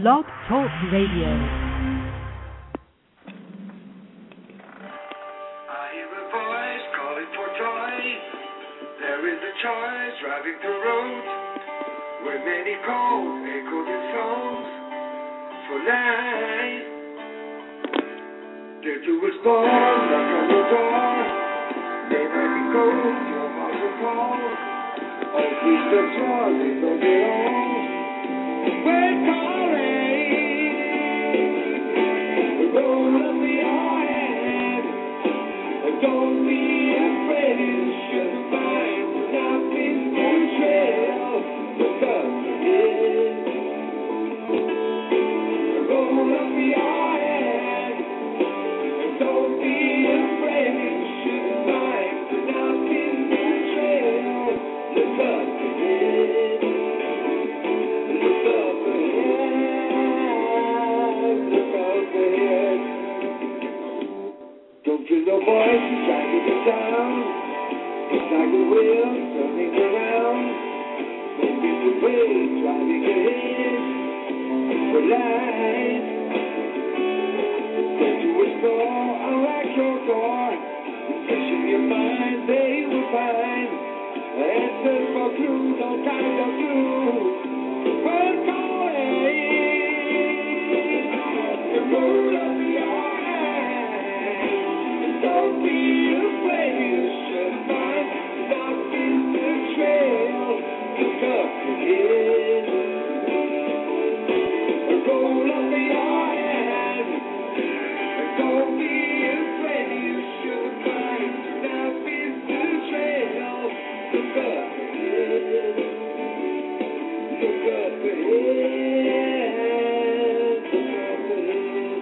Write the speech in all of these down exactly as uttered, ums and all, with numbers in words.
Blog Talk Radio. Choice driving through roads where many calls echoed in songs for life. There to was born, knock on the door. They might be cold, your mouth will call. Oh, please don't draw, they don't get on. We're calling. Roll up your hand. Don't be afraid, you should find. Nothing can trail the darkness. Roll up your hand and don't be afraid. You should find nothing can trail the darkness. Look up ahead, look up ahead. Don't feel no voice trying to get down. It's like a wheel turning around. Maybe the way driving ahead for life. Get to a store, unlock your door. Refreshing your mind, they will find answers for clues, all kinds of clues. We're calling. The road of your hand. Don't be afraid, you should find. Trail, look up ahead. Roll up your hand and don't be afraid. You should find nothing to trail. Look up ahead. Look up ahead. Look up ahead.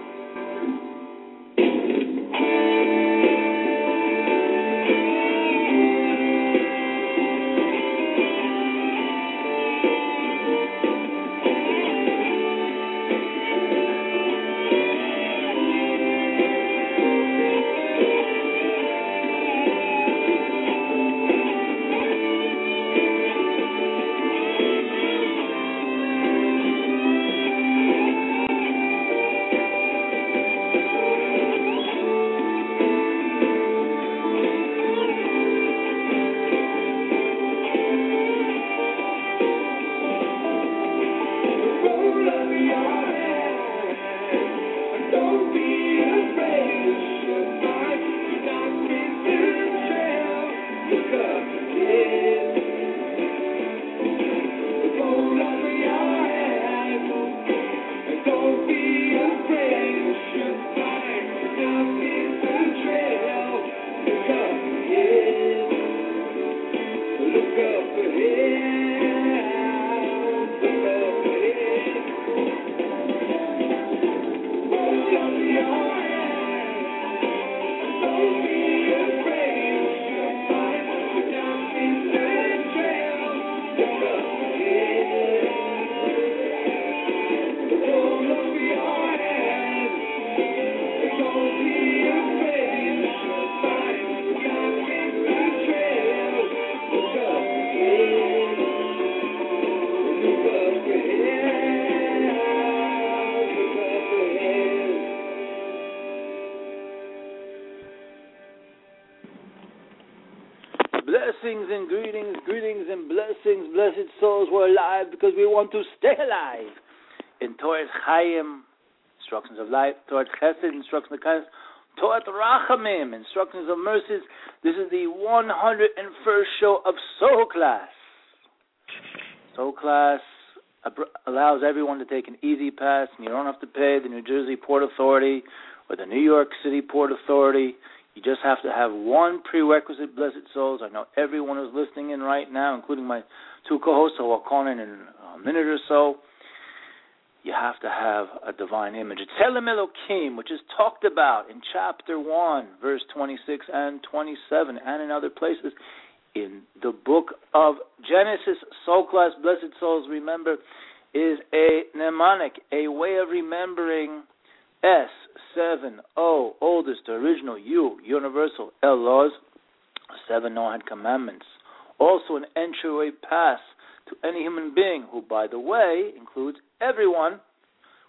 Blessings and greetings, greetings and blessings, blessed souls. We're alive because we want to stay alive. In Torah Chaim, instructions of life, Torah Chesed, instructions of kindness, Torah Rachamim, instructions of mercies. This is the one hundred first show of Soul Class. Soul Class allows everyone to take an easy pass, and you don't have to pay the New Jersey Port Authority or the New York City Port Authority. You just have to have one prerequisite, blessed souls. I know everyone who's listening in right now, including my two co-hosts who will call in in a minute or so. You have to have a divine image. It's Tzelem Elokim, which is talked about in chapter one, verse twenty-six and twenty-seven, and in other places in the book of Genesis. Soul Class, blessed souls, remember, is a mnemonic, a way of remembering S, seven, O, oldest, original, U, universal, L, laws, seven Noahide commandments. Also an entryway pass to any human being, who, by the way, includes everyone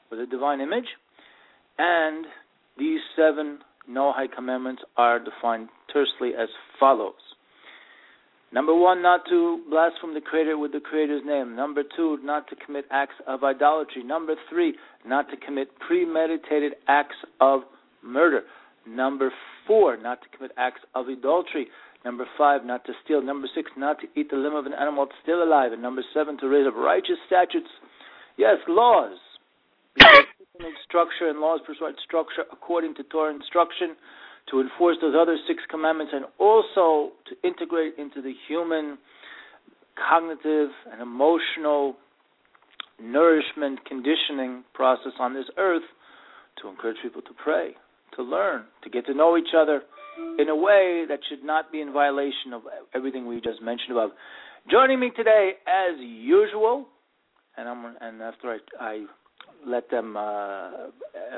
with a divine image. And these seven Noahide commandments are defined tersely as follows. Number one, not to blaspheme the Creator with the Creator's name. Number two, not to commit acts of idolatry. Number three, not to commit premeditated acts of murder. Number four, not to commit acts of adultery. Number five, not to steal. Number six, not to eat the limb of an animal that's still alive. And number seven, to raise up righteous statutes. Yes, laws. Structure and laws prescribe structure according to Torah instruction, to enforce those other six commandments, and also to integrate into the human cognitive and emotional nourishment conditioning process on this earth, to encourage people to pray, to learn, to get to know each other in a way that should not be in violation of everything we just mentioned above. Joining me today, as usual, and I'm and after I, I let them uh, uh,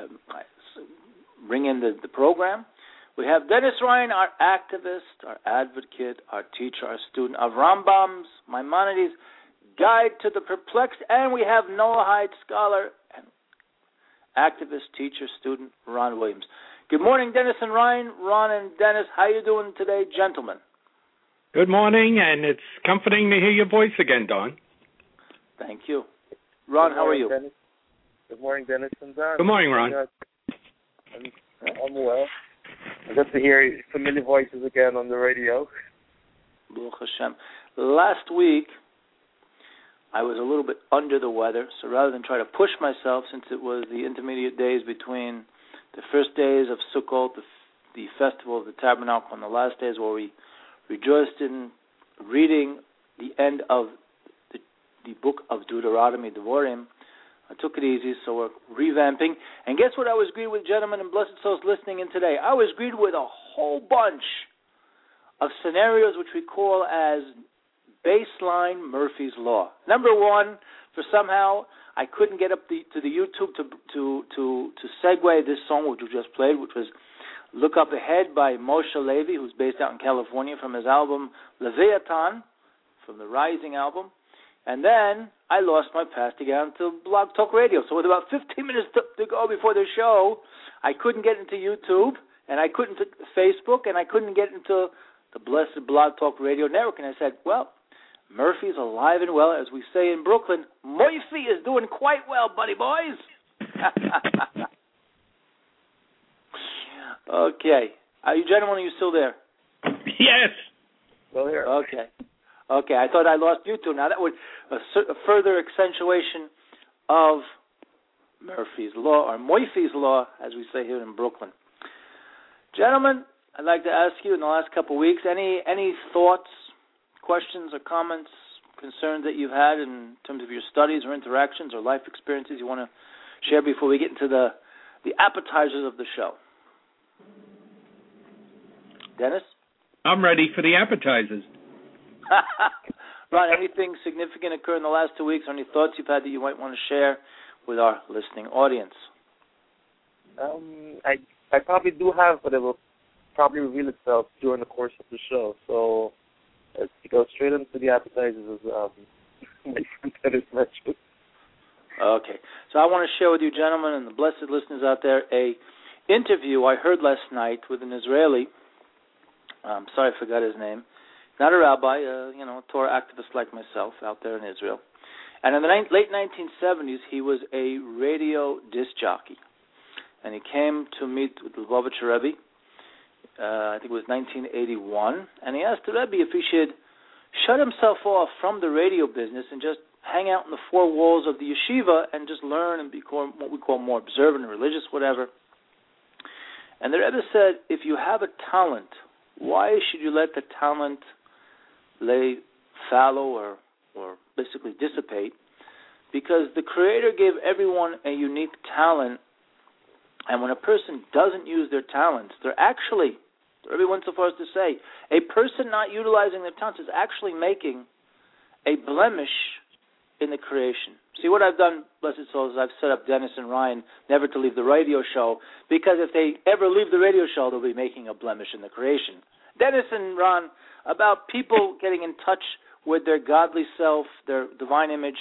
bring in the, the program, we have Dennis Ryan, our activist, our advocate, our teacher, our student of Rambam's Maimonides Guide to the Perplexed, and we have Noahide scholar and activist, teacher, student Ron Williams. Good morning, Dennis and Ryan. Ron and Dennis, how you doing today, gentlemen? Good morning, and it's comforting to hear your voice again, Don. Thank you. Ron, how are you? Dennis. Good morning, Dennis and Don. Good morning, Ron. I'm, I'm well. I got to hear familiar voices again on the radio. Baruch Hashem. Last week, I was a little bit under the weather, so rather than try to push myself, since it was the intermediate days between the first days of Sukkot, the, the festival of the Tabernacle, and the last days where we rejoiced in reading the end of the, the book of Deuteronomy, Devarim, I took it easy, so we're revamping. And guess what I was greeted with, gentlemen and blessed souls listening in today? I was greeted with a whole bunch of scenarios which we call as baseline Murphy's Law. Number one, for somehow I couldn't get up the, to the YouTube to to to to segue this song which we just played, which was Look Up Ahead by Moshe Levi, who's based out in California, from his album Leviathan, from the Rising album. And then I lost my path to get onto Blog Talk Radio. So with about fifteen minutes to, to go before the show, I couldn't get into YouTube, and I couldn't get Facebook, and I couldn't get into the blessed Blog Talk Radio Network. And I said, well, Murphy's alive and well. As we say in Brooklyn, Murphy is doing quite well, buddy boys. Okay. Are you gentlemen, are you still there? Yes. Still here. Okay. Okay, I thought I lost you two. Now that would a, a further accentuation of Murphy's Law, or Murphy's Law, as we say here in Brooklyn. Gentlemen, I'd like to ask you in the last couple of weeks, any any thoughts, questions, or comments, concerns that you've had in terms of your studies or interactions or life experiences you want to share before we get into the, the appetizers of the show? Dennis? I'm ready for the appetizers. Ron, anything significant occur in the last two weeks, or any thoughts you've had that you might want to share with our listening audience? Um, I I probably do have, but it will probably reveal itself during the course of the show. So let's go straight into the appetizers, as um, my friend Dennis mentioned. Okay. So I want to share with you, gentlemen, and the blessed listeners out there, a interview I heard last night with an Israeli. I'm sorry I forgot his name. Not a rabbi, uh, you know, a Torah activist like myself out there in Israel. And in the ni- late nineteen seventies, he was a radio disc jockey. And he came to meet with the Lubavitcher Rebbe, uh, I think it was nineteen eighty-one, and he asked the Rebbe if he should shut himself off from the radio business and just hang out in the four walls of the yeshiva and just learn and become what we call more observant and religious, whatever. And the Rebbe said, if you have a talent, why should you let the talent lay fallow or, or basically dissipate? Because the Creator gave everyone a unique talent, and when a person doesn't use their talents, they're actually, everyone's so far as to say, a person not utilizing their talents is actually making a blemish in the creation. See, what I've done, blessed souls, is I've set up Dennis and Ryan never to leave the radio show, because if they ever leave the radio show, they'll be making a blemish in the creation. Dennis and Ron, about people getting in touch with their godly self, their divine image,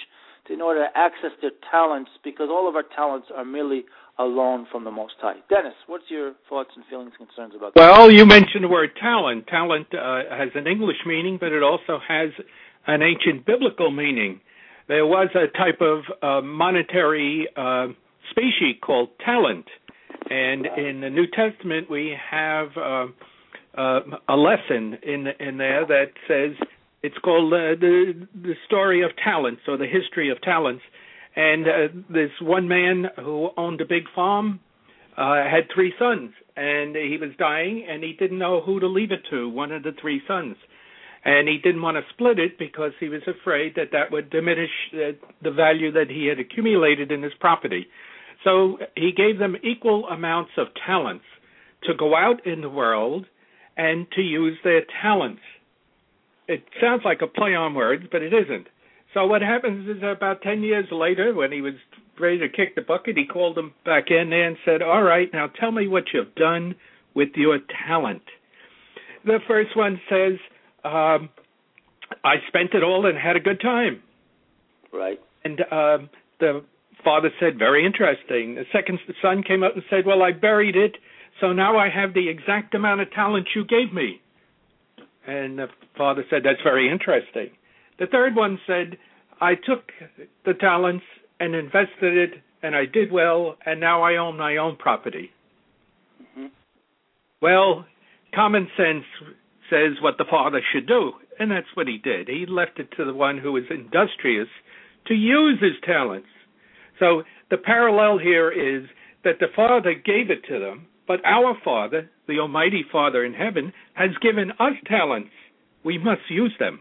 in order to access their talents, because all of our talents are merely a loan from the Most High. Dennis, what's your thoughts and feelings and concerns about that? Well, you mentioned the word talent. Talent uh, has an English meaning, but it also has an ancient biblical meaning. There was a type of uh, monetary uh, species called talent, and in the New Testament we have uh, uh, a lesson in in there that says it's called uh, the the story of talents, or the history of talents. And uh, this one man who owned a big farm uh, had three sons, and he was dying, and he didn't know who to leave it to, one of the three sons. And he didn't want to split it because he was afraid that that would diminish uh, the value that he had accumulated in his property. So he gave them equal amounts of talents to go out in the world and to use their talents. It sounds like a play on words, but it isn't. So what happens is about ten years later, when he was ready to kick the bucket, he called them back in there and said, all right, now tell me what you've done with your talent. The first one says, um, I spent it all and had a good time. Right. And um, the father said, very interesting. The second son came up and said, well, I buried it, so now I have the exact amount of talent you gave me. And the father said, that's very interesting. The third one said, I took the talents and invested it, and I did well, and now I own my own property. Mm-hmm. Well, common sense says what the father should do, and that's what he did. He left it to the one who was industrious to use his talents. So the parallel here is that the Father gave it to them, but our Father, the Almighty Father in heaven, has given us talents. We must use them.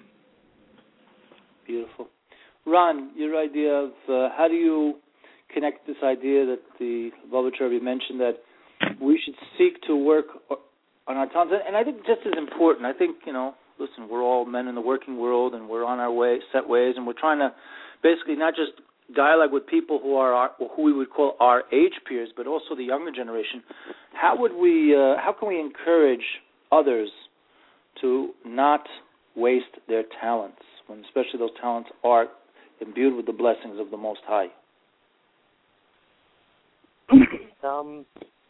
Beautiful. Ron, your idea of uh, how do you connect this idea that the Lubavitcher Rebbe mentioned, that we should seek to work on our talents? And I think just as important, I think, you know, listen, we're all men in the working world, and we're on our way, set ways, and we're trying to basically not just dialogue with people who are our, who we would call our age peers, but also the younger generation. How would we? Uh, how can we encourage others to not waste their talents, when especially those talents are imbued with the blessings of the Most High? Um,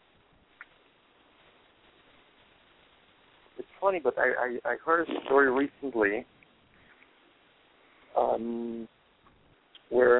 it's funny, but I, I, I heard a story recently um, where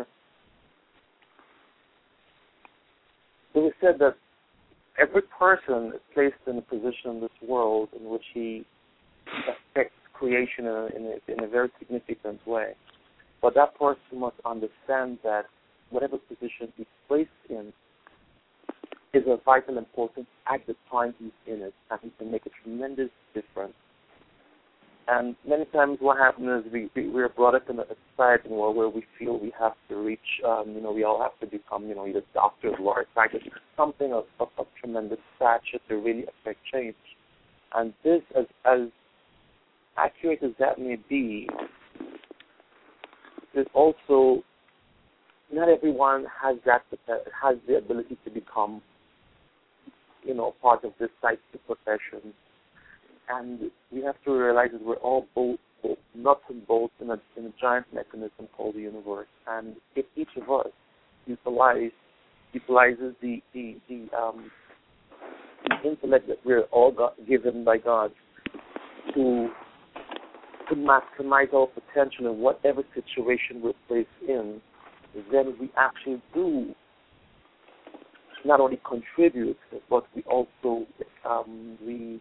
it was said that every person is placed in a position in this world in which he affects creation in a, in a, in a very significant way. But that person must understand that whatever position he's placed in is of vital importance at the time he's in it, and he can make a tremendous difference. And many times what happens is we, we, we're brought up in a society where, where we feel we have to reach, um, you know, we all have to become, you know, either doctors, lawyers, scientists, something of, of, of tremendous stature to really affect change. And this, as, as accurate as that may be, there's also, not everyone has that, has the ability to become, you know, part of this type of profession. And we have to realize that we're all both, both nuts and bolts in a, in a giant mechanism called the universe. And if each of us utilize, utilizes the the, the, um, the intellect that we're all got, given by God to to maximize our potential in whatever situation we're placed in, then we actually do not only contribute, but we also um, we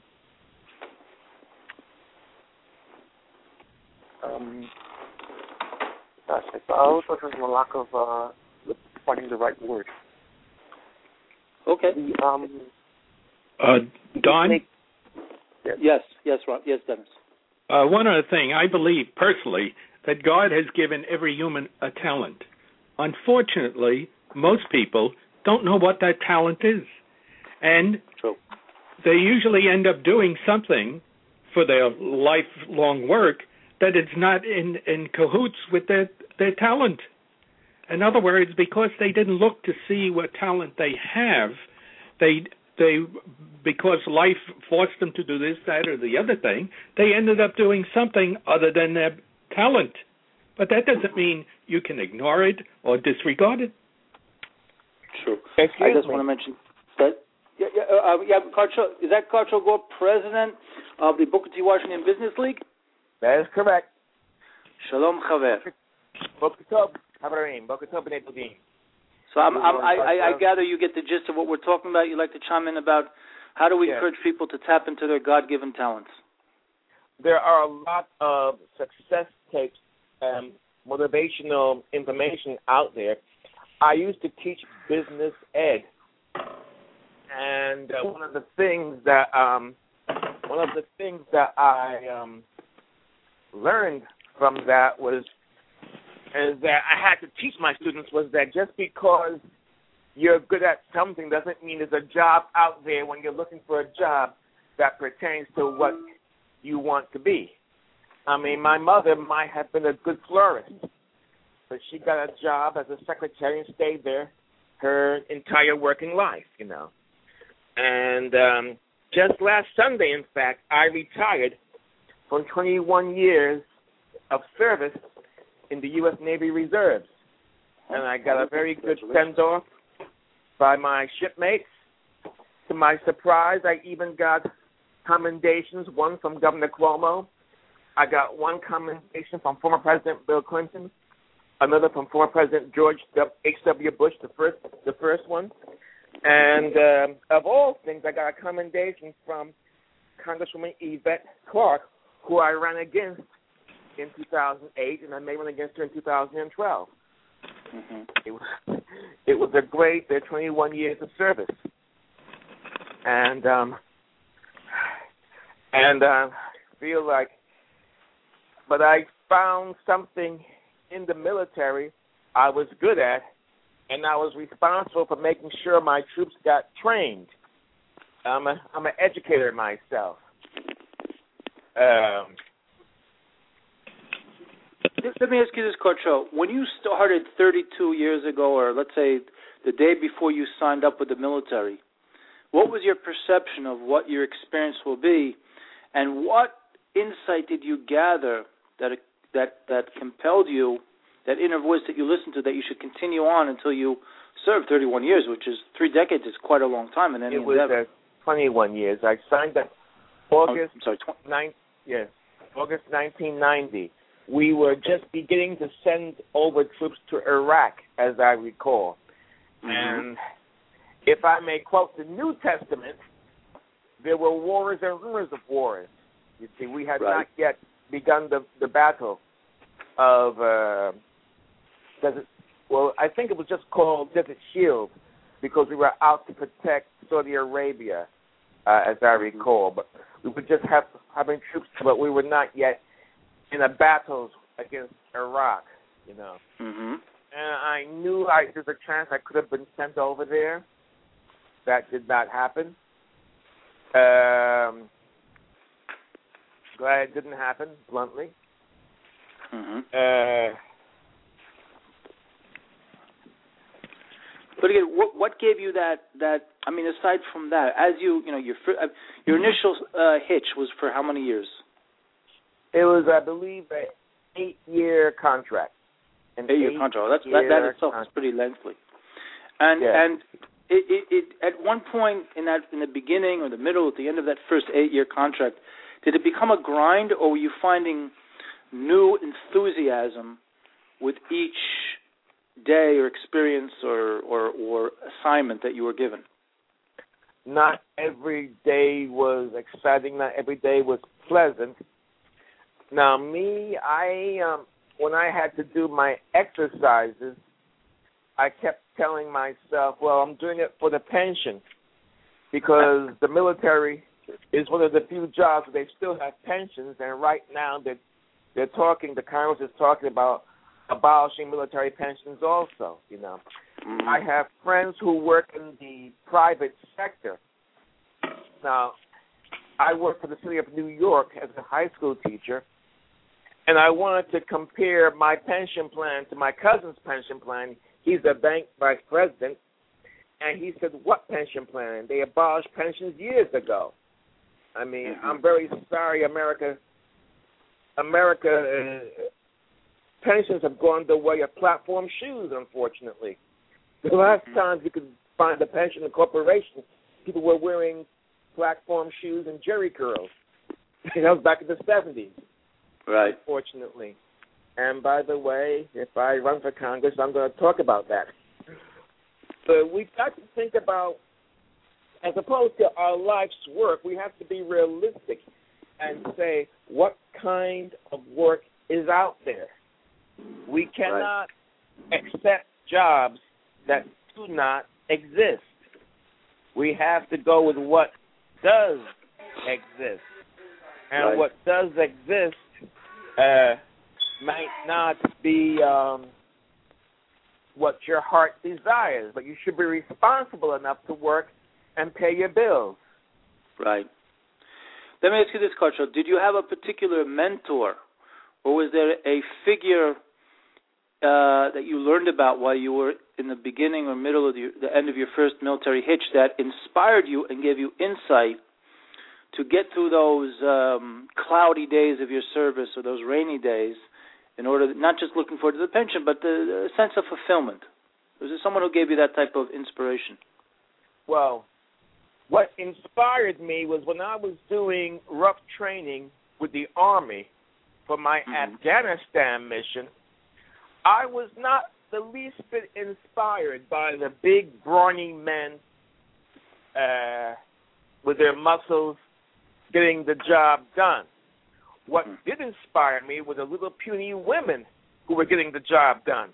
um, gosh, I was talking from a lack of uh, finding the right word. Okay. The, um, uh, Don? Make, yes, yes, yes, Rob. Yes, Dennis. Uh, one other thing, I believe personally that God has given every human a talent. Unfortunately, most people don't know what that talent is. And True. They usually end up doing something for their lifelong work that is not in, in cahoots with their, their talent. In other words, because they didn't look to see what talent they have, they they because life forced them to do this, that, or the other thing, they ended up doing something other than their talent. But that doesn't mean You can ignore it or disregard it. True. Excuse I just me. want to mention that. Yeah, yeah, uh, yeah. Karcho, is that Karcho Gore, president of the Booker T. Washington Business League? That is correct. Shalom, Chaver. Boker Tov, Havarim, Boker Tov B'nai Todim. So I'm, I'm, I, I, I gather you get the gist of what we're talking about. You'd like to chime in about how do we Yes. encourage people to tap into their God-given talents? There are a lot of success tapes and motivational information out there. I used to teach business ed, and uh, one of the things that um, one of the things that I um, learned from that was is that I had to teach my students was that just because you're good at something doesn't mean there's a job out there when you're looking for a job that pertains to what you want to be. I mean, my mother might have been a good florist, but she got a job as a secretary and stayed there her entire working life, you know. And um, just last Sunday, in fact, I retired from twenty-one years of service in the U S Navy Reserves. And I got a very good send-off by my shipmates. To my surprise, I even got commendations, one from Governor Cuomo. I got one commendation from former President Bill Clinton, another from former President George H W. Bush, the first the first one. And um, of all things, I got a commendation from Congresswoman Yvette Clarke, who I ran against in two thousand eight, and I may run against her in two thousand twelve. Mm-hmm. It was it was a great uh, twenty-one years of service, and um, and uh, feel like, but I found something in the military I was good at, and I was responsible for making sure my troops got trained. I'm a I'm an educator myself. Um, Let me ask you this, Karcho. When you started thirty-two years ago, or let's say the day before you signed up with the military, what was your perception of what your experience will be, and what insight did you gather that that that compelled you, that inner voice that you listened to, that you should continue on until you served thirty-one years, which is three decades, is quite a long time in any it was endeavor. uh, twenty-one years. I signed up August I'm sorry, tw- nine, yes, August nineteen ninety. We were just beginning to send over troops to Iraq, as I recall. Mm-hmm. And if I may quote the New Testament, there were wars and rumors of wars. You see, we had Right. not yet begun the, the battle of, uh, Desert, well, I think it was just called Desert Shield, because we were out to protect Saudi Arabia, uh, as I recall. But we were just have, having troops, but we were not yet in a battle against Iraq, you know. Mm-hmm. And I knew I, there's a chance I could have been sent over there. That did not happen. Um, glad it didn't happen, bluntly. Mm-hmm. Uh, But again, what what gave you that that? I mean, aside from that, as you you know your fir- uh, your initial uh, hitch was for how many years? it was, I believe, an eight-year contract. An Eight-year eight contract. That's that, that itself is pretty lengthy. And Yeah. and it, it, it at one point in that in the beginning or the middle, at the end of that first eight-year contract, did it become a grind, or were you finding new enthusiasm with each day or experience or, or, or assignment that you were given? Not every day was exciting. Not every day was pleasant. Now, me, I um, when I had to do my exercises, I kept telling myself, well, I'm doing it for the pension, because the military is one of the few jobs where they still have pensions, and right now they're, they're talking, the Congress is talking about abolishing military pensions also, you know. Mm-hmm. I have friends who work in the private sector. Now, I work for the city of New York as a high school teacher, and I wanted to compare my pension plan to my cousin's pension plan. He's a bank vice president, and he said, what pension plan? They abolished pensions years ago. I mean, mm-hmm. I'm very sorry, America. America, uh, pensions have gone the way of platform shoes, unfortunately. The last time you could find a pension in a corporation, people were wearing platform shoes and jerry curls. That was back in the seventies. Right. Unfortunately. And by the way, if I run for Congress, I'm going to talk about that. But we've got to think about, as opposed to our life's work, we have to be realistic and say what kind of work is out there. We cannot right. accept jobs that do not exist. We have to go with what does exist. And right. what does exist uh, might not be um, what your heart desires, but you should be responsible enough to work and pay your bills. Right. Let me ask you this, Karchel. Did you have a particular mentor, or was there a figure uh, that you learned about while you were in the beginning or middle of the, the end of your first military hitch that inspired you and gave you insight to get through those um, cloudy days of your service or those rainy days, in order to, not just looking forward to the pension, but the, the sense of fulfillment? Was there someone who gave you that type of inspiration? Well, what inspired me was when I was doing rough training with the Army for my mm-hmm. Afghanistan mission, I was not the least bit inspired by the big, brawny men uh, with their muscles getting the job done. What mm-hmm. did inspire me were the little puny women who were getting the job done.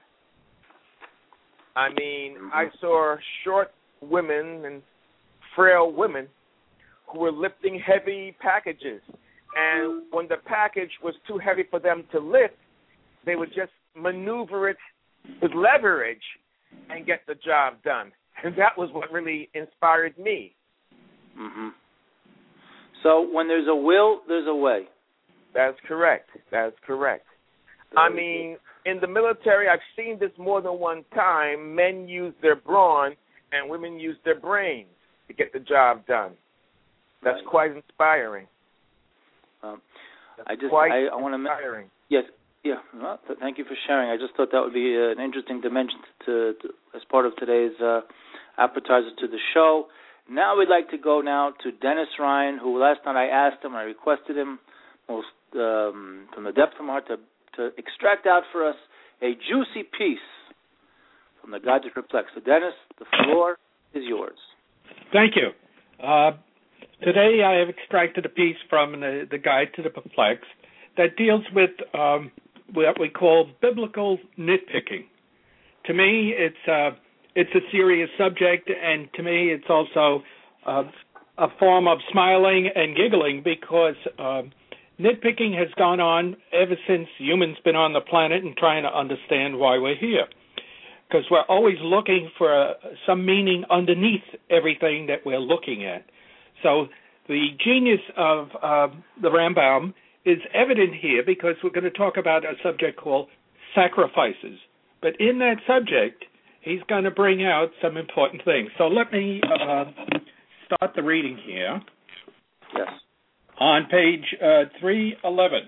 I mean, mm-hmm. I saw short women and frail women who were lifting heavy packages. And when the package was too heavy for them to lift, they would just maneuver it with leverage and get the job done. And that was what really inspired me. Mm-hmm. So when there's a will, there's a way. That's correct. That's correct. I mean, in the military, I've seen this more than one time. Men use their brawn and women use their brains to get the job done. That's right. Quite inspiring. Um, I just, quite I, I want to inspiring. Yes, yeah. Well, th- thank you for sharing. I just thought that would be uh, an interesting dimension to, to as part of today's uh, appetizer to the show. Now we'd like to go now to Dennis Ryan, who last night I asked him, I requested him most um, from the depth of my heart to, to extract out for us a juicy piece from the Guide to Perplex. So Dennis, the floor is yours. Thank you. Uh, today I have extracted a piece from the, the Guide to the Perplexed that deals with um, what we call biblical nitpicking. To me, it's uh, it's a serious subject, and to me, it's also uh, a form of smiling and giggling because uh, nitpicking has gone on ever since humans been on the planet and trying to understand why we're here. Because we're always looking for uh, some meaning underneath everything that we're looking at. So the genius of uh, the Rambam is evident here because we're going to talk about a subject called sacrifices. But in that subject, he's going to bring out some important things. So let me uh, start the reading here. Yes. On page uh, three eleven.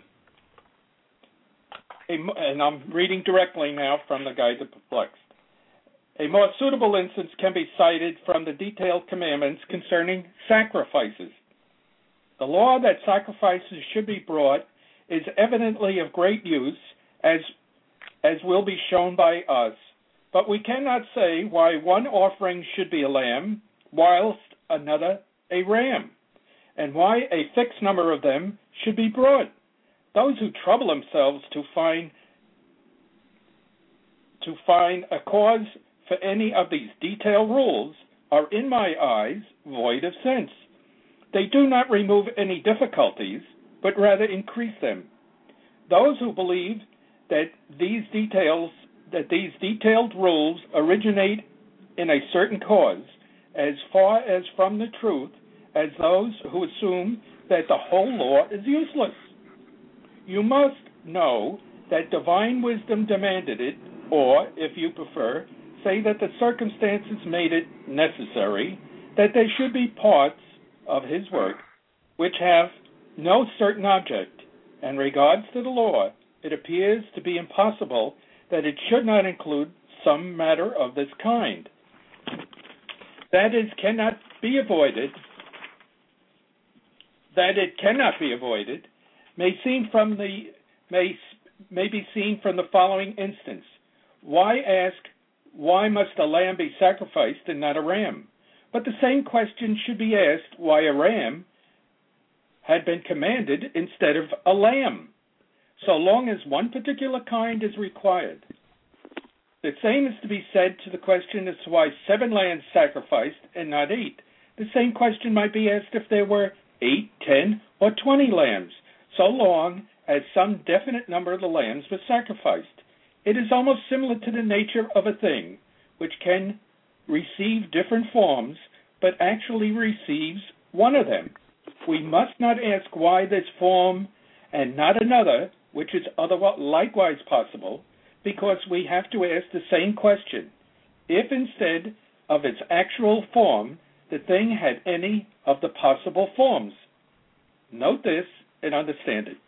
And I'm reading directly now from the Guide to Perplexed. A more suitable instance can be cited from the detailed commandments concerning sacrifices. The law that sacrifices should be brought is evidently of great use, as as will be shown by us, but we cannot say why one offering should be a lamb, whilst another a ram, and why a fixed number of them should be brought. Those who trouble themselves to find to find a cause for any of these detailed rules are, in my eyes, void of sense. They do not remove any difficulties, but rather increase them. Those who believe that these details, that these detailed rules originate in a certain cause, as far as from the truth as those who assume that the whole law is useless. You must know that divine wisdom demanded it, or, if you prefer, say that the circumstances made it necessary that they should be parts of his work which have no certain object, and regards to the law it appears to be impossible that it should not include some matter of this kind. That is, cannot be avoided, that it cannot be avoided, may seem from the may may be seen from the following instance. Why ask, why must a lamb be sacrificed and not a ram? But the same question should be asked why a ram had been commanded instead of a lamb, so long as one particular kind is required. The same is to be said to the question as to why seven lambs sacrificed and not eight. The same question might be asked if there were eight, ten, or twenty lambs, so long as some definite number of the lambs was sacrificed. It is almost similar to the nature of a thing, which can receive different forms, but actually receives one of them. We must not ask why this form and not another, which is otherwise likewise possible, because we have to ask the same question, if instead of its actual form, the thing had any of the possible forms. Note this and understand it.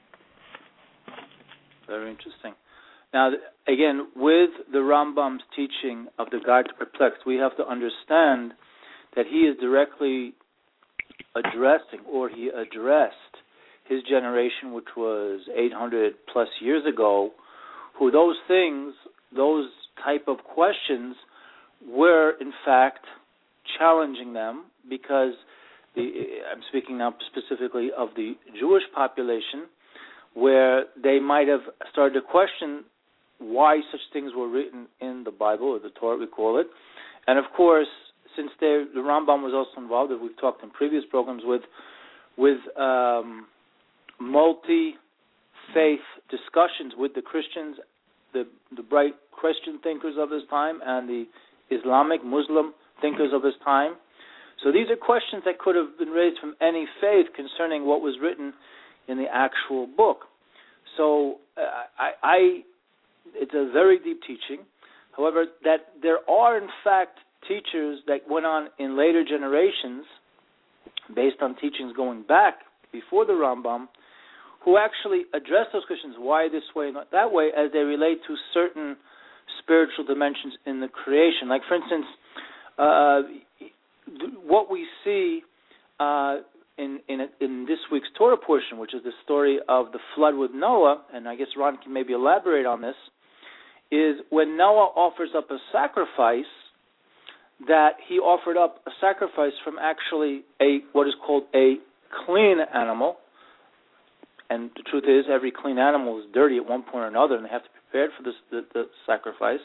Very interesting. Now, again, with the Rambam's teaching of the Guide to Perplexed, we have to understand that he is directly addressing, or he addressed, his generation, which was eight hundred plus years ago, who those things, those type of questions were, in fact, challenging them, because the, I'm speaking now specifically of the Jewish population, where they might have started to question why such things were written in the Bible, or the Torah, we call it. And, of course, since the Rambam was also involved, as we've talked in previous programs, with with um, multi-faith discussions with the Christians, the, the bright Christian thinkers of his time, and the Islamic, Muslim thinkers of his time. So these are questions that could have been raised from any faith concerning what was written in the actual book. So uh, I, I, it's a very deep teaching. However, that there are, in fact, teachers that went on in later generations, based on teachings going back before the Rambam, who actually address those questions, why this way, not that way, as they relate to certain spiritual dimensions in the creation. Like, for instance, uh, what we see uh, in, in in this week's Torah portion, which is the story of the flood with Noah, and I guess Ron can maybe elaborate on this, is when Noah offers up a sacrifice, that he offered up a sacrifice from actually a what is called a clean animal. And the truth is, every clean animal is dirty at one point or another, and they have to be prepared for this, the, the sacrifice.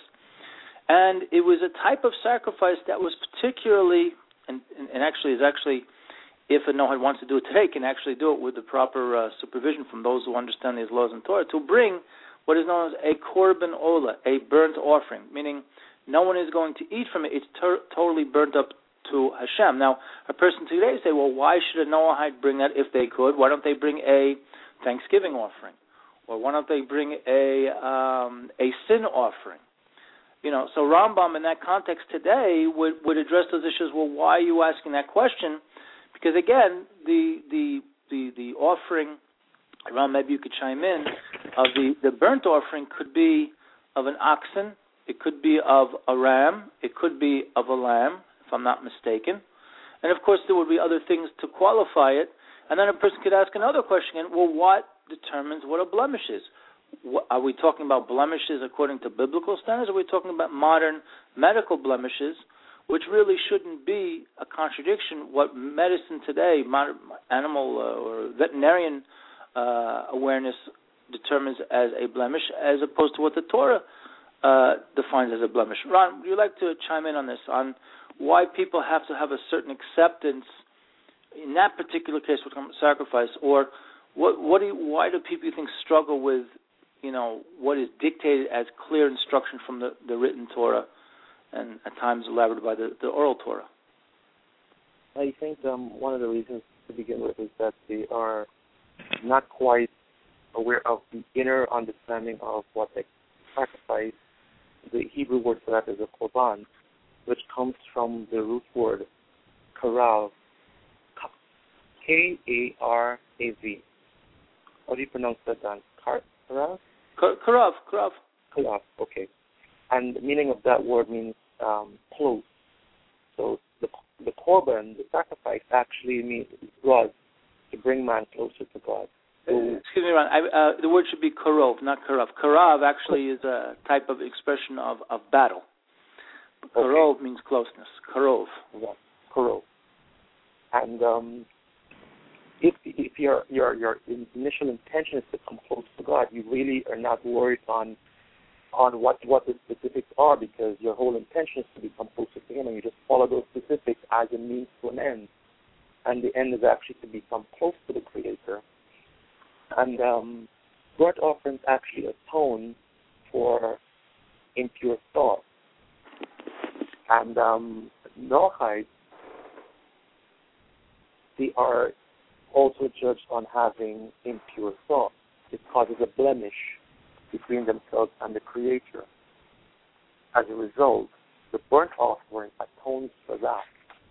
And it was a type of sacrifice that was particularly, and, and actually is actually, if a Noahide wants to do it today, can actually do it with the proper uh, supervision from those who understand these laws in Torah, to bring what is known as a korban ola, a burnt offering, meaning no one is going to eat from it. It's ter- totally burnt up to Hashem. Now, a person today say, well, why should a Noahide bring that if they could? Why don't they bring a Thanksgiving offering? Or why don't they bring a um, a sin offering? You know, so Rambam in that context today would, would address those issues. Well, why are you asking that question? Because again, the the the, the offering, Ron, maybe you could chime in, of the, the burnt offering could be of an oxen, it could be of a ram, it could be of a lamb, if I'm not mistaken. And of course there would be other things to qualify it. And then a person could ask another question, well, what determines what a blemish is? What, are we talking about blemishes according to biblical standards, or are we talking about modern medical blemishes, which really shouldn't be a contradiction? What medicine today, modern, animal uh, or veterinarian uh, awareness determines as a blemish, as opposed to what the Torah uh, defines as a blemish. Ron, would you like to chime in on this, on why people have to have a certain acceptance in that particular case with sacrifice, or what, what do you, why do people, you think, struggle with, you know, what is dictated as clear instruction from the, the written Torah, and at times elaborated by the, the oral Torah? I think um, one of the reasons to begin with is that they are not quite aware of the inner understanding of what they sacrifice. The Hebrew word for that is a korban, which comes from the root word karav, K A R A V. How do you pronounce that, Dan? Karav? Karav, karav. Karav, okay. And the meaning of that word means um, close. So the the korban, the sacrifice, actually means God, to bring man closer to God. So, Excuse me, Ron. I, uh, the word should be karov, not karav. Karav actually is a type of expression of, of battle. Karov okay. means closeness. Karov. Yeah, karov. And um, if if your your your initial intention is to come close to God, you really are not worried on on what, what the specifics are, because your whole intention is to become closer to Him, and you just follow those specifics as a means to an end. And the end is actually to become close to the Creator. And um, burnt offerings actually atone for impure thoughts. And um, Noahites, they are also judged on having impure thoughts. It causes a blemish between themselves and the Creator. As a result, the burnt offering atones for that.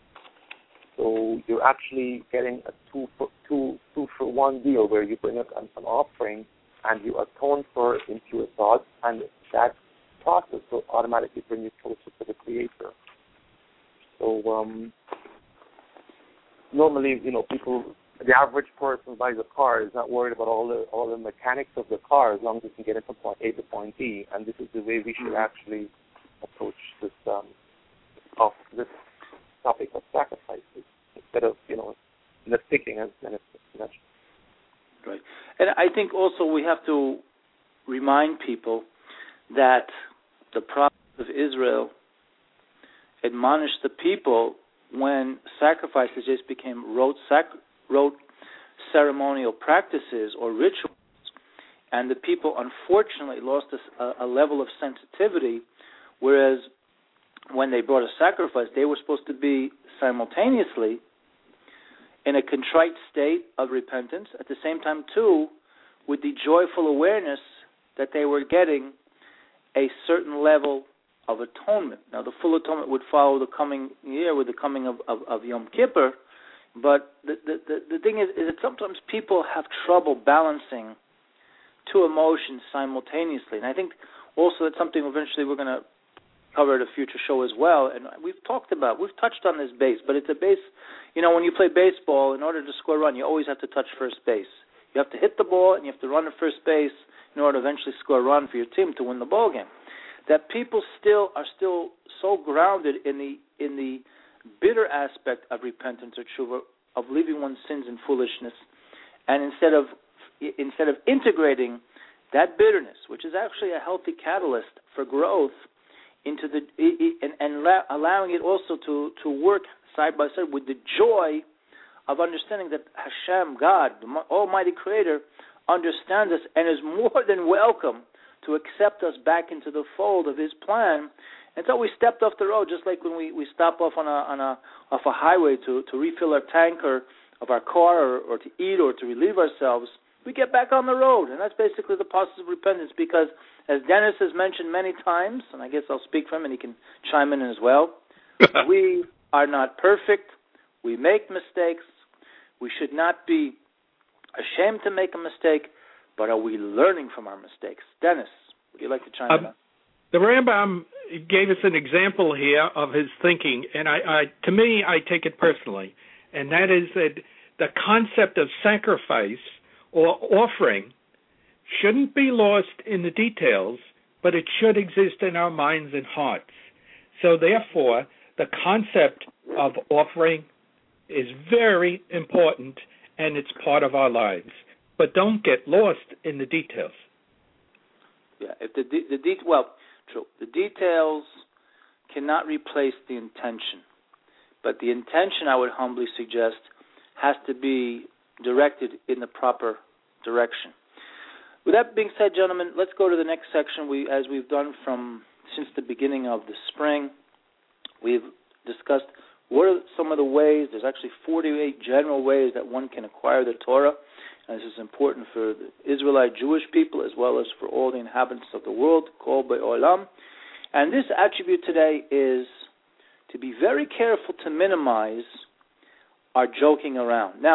So you're actually getting a two for two two for one deal, where you bring up an, an offering and you atone for impure thoughts, and that process will automatically bring you closer to the Creator. So um, normally, you know, people. The average person buys a car is not worried about all the all the mechanics of the car, as long as it can get it from point A to point B. And this is the way we should actually approach this um, of this topic of sacrifices, instead of you know nitpicking and mentioned. Right, and I think also we have to remind people that the prophet of Israel admonished the people when sacrifices just became rote sacrifices. Wrote ceremonial practices or rituals, and the people unfortunately lost a, a level of sensitivity, whereas when they brought a sacrifice, they were supposed to be simultaneously in a contrite state of repentance, at the same time, too, with the joyful awareness that they were getting a certain level of atonement. Now, the full atonement would follow the coming year with the coming of, of, of Yom Kippur. But the, the the thing is, is that sometimes people have trouble balancing two emotions simultaneously. And I think also that's something eventually we're going to cover at a future show as well. And we've talked about, we've touched on this base, but it's a base, you know, when you play baseball, in order to score a run, you always have to touch first base. You have to hit the ball and you have to run to first base in order to eventually score a run for your team to win the ball game. That people still are still so grounded in the in the bitter aspect of repentance or tshuva, of leaving one's sins and foolishness, and instead of instead of integrating that bitterness, which is actually a healthy catalyst for growth, into the and, and allowing it also to, to work side by side with the joy of understanding that Hashem, God, the Almighty Creator, understands us and is more than welcome to accept us back into the fold of His plan. And so we stepped off the road, just like when we, we stop off on a on a off a highway to, to refill our tanker of our car, or, or to eat, or to relieve ourselves. We get back on the road, and that's basically the process of repentance. Because, as Dennis has mentioned many times, and I guess I'll speak for him, and he can chime in as well. We are not perfect. We make mistakes. We should not be ashamed to make a mistake, but are we learning from our mistakes? Dennis, would you like to chime um, in? The Rambam gave us an example here of his thinking, and I, I, to me, I take it personally, and that is that the concept of sacrifice or offering shouldn't be lost in the details, but it should exist in our minds and hearts. So therefore, the concept of offering is very important, and it's part of our lives. But don't get lost in the details. Yeah, if the the de- well, true. The details cannot replace the intention, but the intention, I would humbly suggest, has to be directed in the proper direction. With that being said, gentlemen, let's go to the next section. We, as we've done from since the beginning of the spring, we've discussed what are some of the ways. There's actually forty-eight general ways that one can acquire the Torah. And this is important for the Israelite Jewish people as well as for all the inhabitants of the world, called by Olam. And this attribute today is to be very careful to minimize our joking around. Now,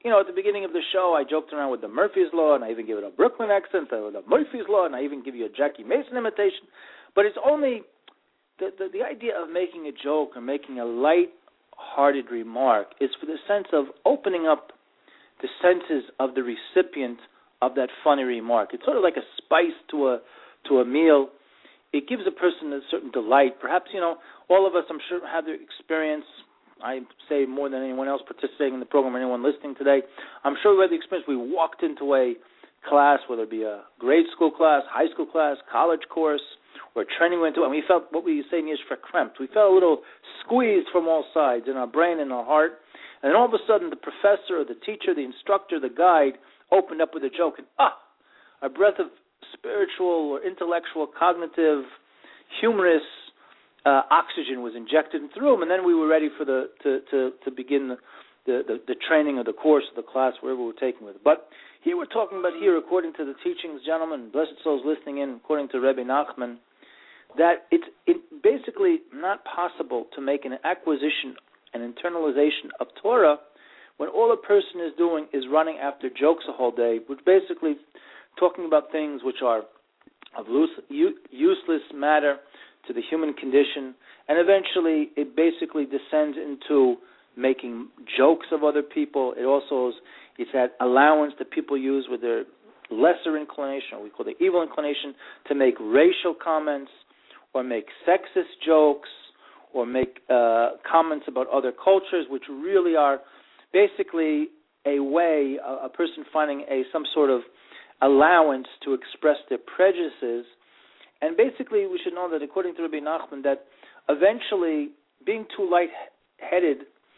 you know, at the beginning of the show, I joked around with the Murphy's Law, and I even give it a Brooklyn accent, or the Murphy's Law, and I even give you a Jackie Mason imitation. But it's only the, the, the idea of making a joke or making a light-hearted remark is for the sense of opening up the senses of the recipient of that funny remark. It's sort of like a spice to a to a meal. It gives a person a certain delight. Perhaps, you know, all of us, I'm sure, have the experience, I say more than anyone else participating in the program or anyone listening today, I'm sure we had the experience. We walked into a class, whether it be a grade school class, high school class, college course, or training we went to, and we felt what we say in Yiddish verkrampft. We felt a little squeezed from all sides, in our brain and our heart. And then all of a sudden, the professor or the teacher, the instructor, the guide opened up with a joke, and ah, a breath of spiritual or intellectual, cognitive, humorous uh, oxygen was injected into the room, and then we were ready for the to to, to begin the, the, the, the training or the course or the class, wherever we were taking with it. But here we're talking about here, according to the teachings, gentlemen, blessed souls listening in, according to Rebbe Nachman, that it's it basically not possible to make an acquisition, an internalization of Torah when all a person is doing is running after jokes the whole day, which basically talking about things which are of loose, u- useless matter to the human condition, and eventually it basically descends into making jokes of other people. It also is it's that allowance that people use with their lesser inclination, or we call the evil inclination, to make racial comments or make sexist jokes or make uh, comments about other cultures, which really are basically a way, a, a person finding a some sort of allowance to express their prejudices. And basically we should know that according to Rabbi Nachman, that eventually being too light-headed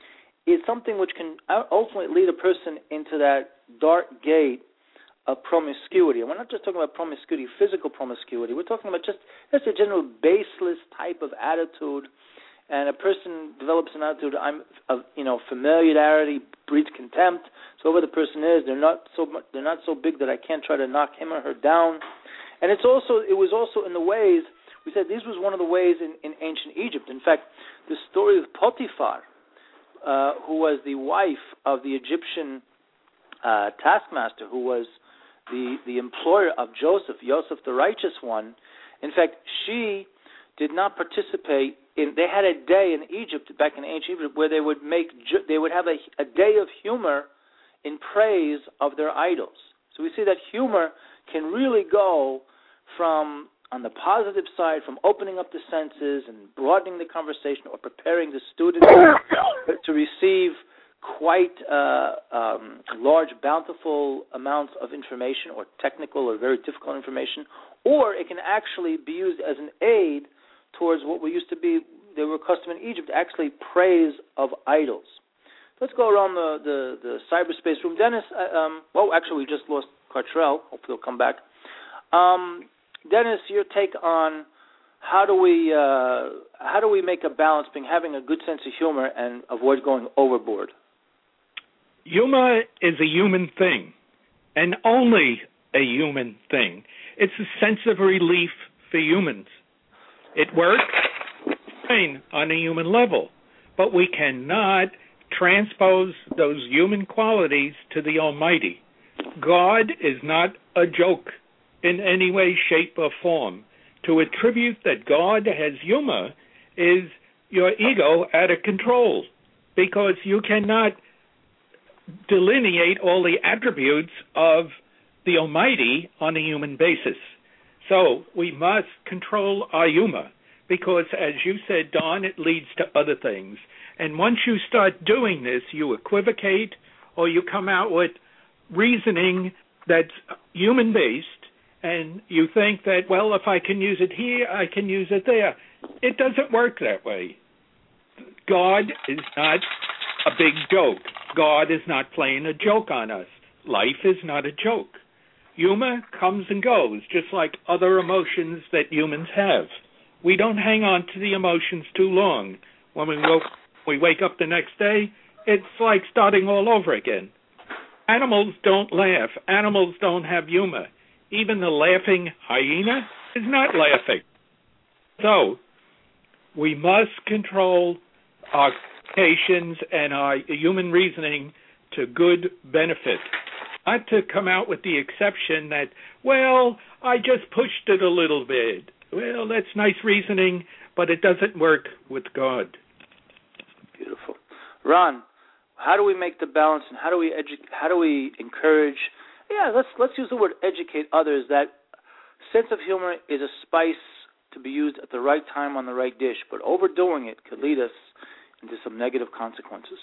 is something which can ultimately lead a person into that dark gate of promiscuity. And we're not just talking about promiscuity, physical promiscuity. We're talking about just, just a general baseless type of attitude. And a person develops an attitude of, you know, familiarity breeds contempt. So whoever the person is, they're not so much, they're not so big that I can't try to knock him or her down. And it's also it was also in the ways we said this was one of the ways in, in ancient Egypt. In fact, the story of Potiphar, uh, who was the wife of the Egyptian uh, taskmaster, who was the the employer of Joseph, Joseph the righteous one. In fact, she did not participate in. They had a day in Egypt, back in ancient Egypt, where they would make they would have a, a day of humor in praise of their idols. So we see that humor can really go from, on the positive side, from opening up the senses and broadening the conversation or preparing the student to receive quite uh, um, large, bountiful amounts of information or technical or very difficult information, or it can actually be used as an aid towards what we used to be, they were accustomed in Egypt, actually praise of idols. Let's go around the, the, the cyberspace room. Dennis, uh, um, well, actually, we just lost Cartrell. Hopefully he'll come back. Um, Dennis, your take on how do we uh, how do we make a balance between having a good sense of humor and avoid going overboard? Humor is a human thing, and only a human thing. It's a sense of relief for humans. It works fine on a human level, but we cannot transpose those human qualities to the Almighty. God is not a joke in any way, shape, or form. To attribute that God has humor is your ego out of control, because you cannot delineate all the attributes of the Almighty on a human basis. So we must control our humor, because, as you said, Don, it leads to other things. And once you start doing this, you equivocate or you come out with reasoning that's human-based, and you think that, well, if I can use it here, I can use it there. It doesn't work that way. God is not a big joke. God is not playing a joke on us. Life is not a joke. Humor comes and goes, just like other emotions that humans have. We don't hang on to the emotions too long. When we woke, we wake up the next day, it's like starting all over again. Animals don't laugh. Animals don't have humor. Even the laughing hyena is not laughing. So we must control our patience and our human reasoning to good benefit. Not to come out with the exception that, well, I just pushed it a little bit. Well, that's nice reasoning, but it doesn't work with God. Beautiful. Ron, how do we make the balance, and how do we edu- how do we encourage, yeah, let's let's use the word educate others, that sense of humor is a spice to be used at the right time on the right dish, but overdoing it could lead us into some negative consequences.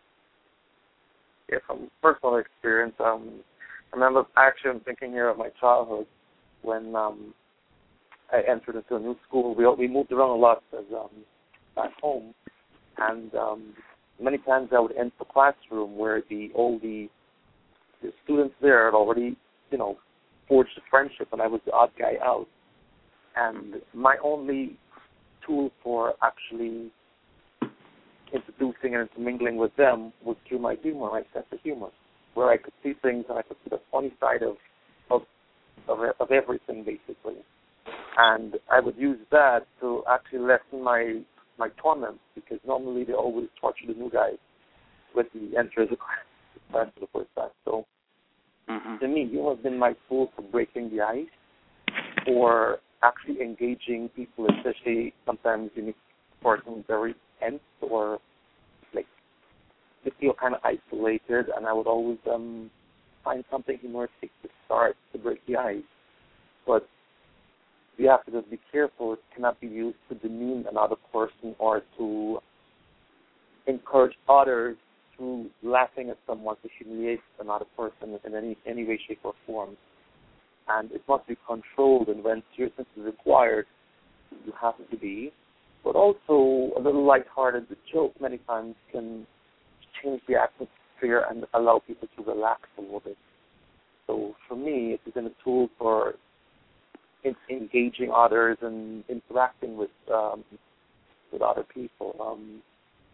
Yeah, from personal experience, um, I remember actually I'm thinking here of my childhood when um, I entered into a new school. We we moved around a lot as um, back home, and um, many times I would enter the classroom where the all the, the students there had already, you know, forged a friendship, and I was the odd guy out. And my only tool for actually introducing and intermingling with them was through my humor, my sense of humor, where I could see things and I could see the funny side of of of, of everything, basically. And I would use that to actually lessen my my torment, because normally they always torture the new guys with the entry of the class for the first time. So mm-hmm. to me, humor has been my tool for breaking the ice, for actually engaging people, especially sometimes you meet persons very tense or like they feel kind of isolated, and I would always um, find something humoristic to start to break the ice. But you have to just be careful. It cannot be used to demean another person or to encourage others through laughing at someone to humiliate another person in any any way, shape, or form. And it must be controlled, and when seriousness is required, you have to be. But also, a little lighthearted joke many times can change the atmosphere and allow people to relax a little bit. So for me, it has been a tool for in, engaging others and interacting with um, with other people. Um,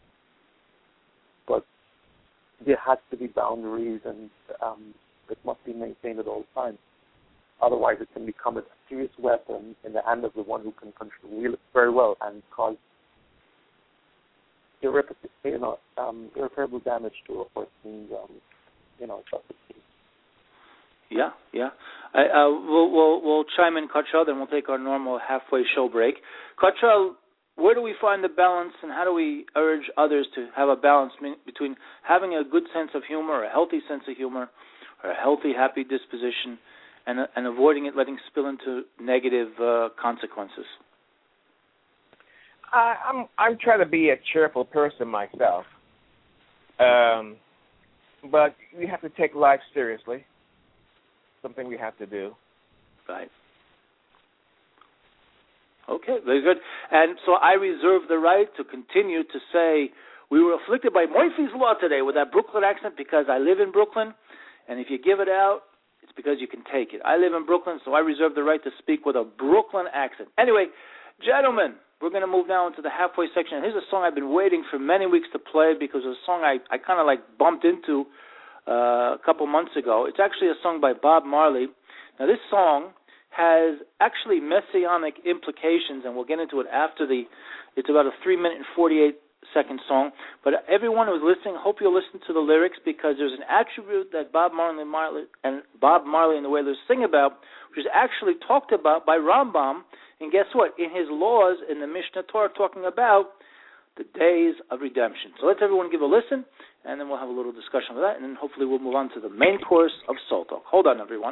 but there has to be boundaries, and um, it must be maintained at all times. Otherwise, it can become a serious weapon in the hand of the one who can control it very well and cause irreparable, you know, um, irreparable damage to a person's, um, you know, self-esteem. Yeah, yeah. I, uh, we'll, we'll we'll chime in, Cottrell, then we'll take our normal halfway show break. Cottrell, where do we find the balance, and how do we urge others to have a balance between having a good sense of humor, a healthy sense of humor, or a healthy, happy disposition, and, and avoiding it letting spill into negative uh, consequences? I, I'm I'm trying to be a cheerful person myself, um, but we have to take life seriously. Something we have to do. Right. Okay, very good. And so I reserve the right to continue to say we were afflicted by Murphy's Law today with that Brooklyn accent because I live in Brooklyn, and if you give it out, it's because you can take it. I live in Brooklyn, so I reserve the right to speak with a Brooklyn accent. Anyway, gentlemen, we're going to move now into the halfway section. Here's a song I've been waiting for many weeks to play because it's a song I, I kind of like bumped into uh, a couple months ago. It's actually a song by Bob Marley. Now, this song has actually messianic implications, and we'll get into it after the, it's about a three minute and forty-eight second song. But everyone who's listening, hope you'll listen to the lyrics, because there's an attribute that Bob Marley, Marley and Bob Marley and the Wailers sing about, which is actually talked about by Rambam. And guess what? In his laws in the Mishnah Torah, talking about the days of redemption. So let's everyone give a listen, and then we'll have a little discussion of that, and then hopefully we'll move on to the main course of Soul Talk. Hold on, everyone.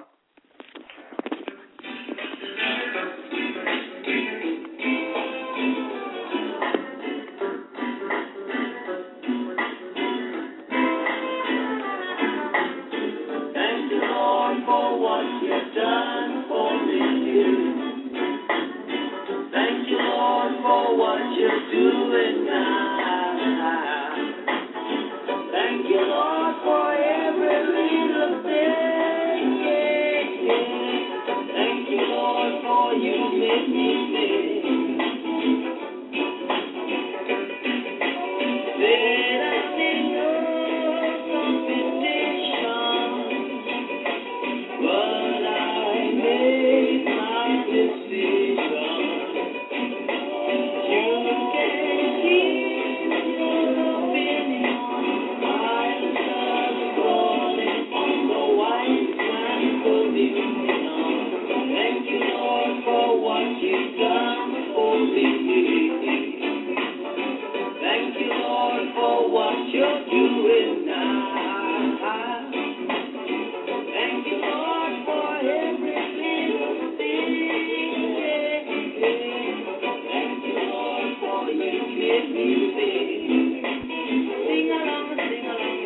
Thank you, Lord, for what you've done for me. Thank you, Lord, for what you're doing now. Thank you, Lord, for every little thing. Thank you, Lord, for you made me sing. Said I didn't know competition, but I made my decision. you're doing now. Thank you, Lord, for every little thing. Thank you, Lord, for you give me sing. Sing along, sing along.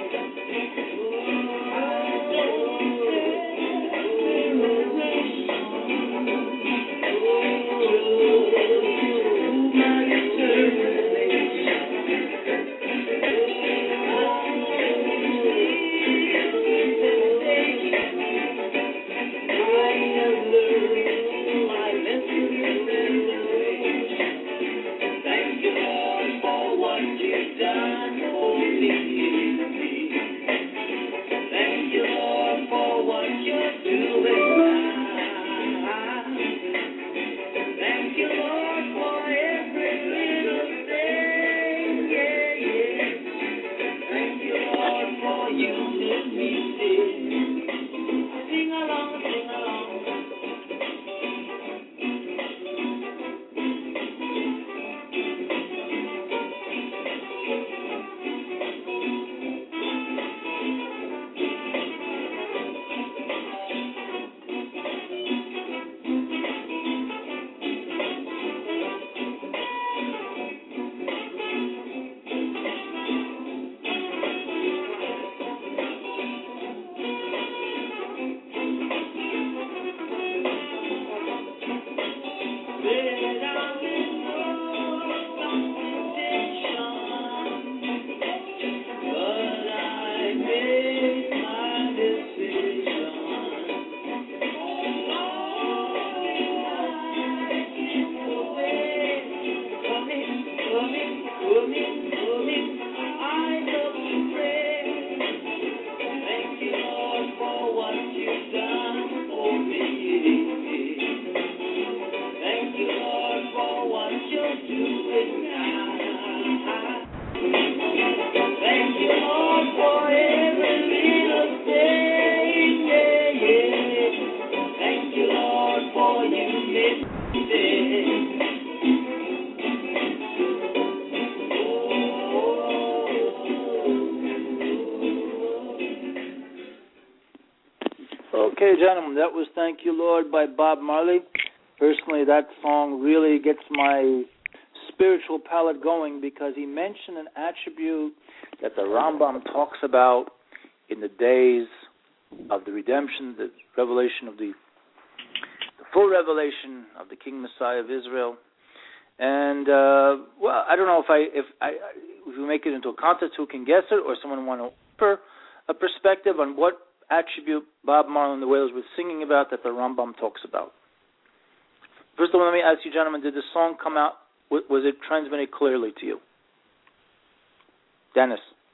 Okay, gentlemen, that was Thank You, Lord by Bob Marley. Personally, that song really gets my spiritual palate going because he mentioned an attribute that the Rambam talks about in the days of the redemption, the revelation of the, the full revelation of the King Messiah of Israel. And, uh, well, I don't know if I if I if we make it into a contest, who can guess it, or someone want to offer a perspective on what attribute Bob Marley and the Wailers were singing about that the Rambam talks about. First of all, let me ask you, gentlemen, did the song come out, was it transmitted clearly to you? Dennis?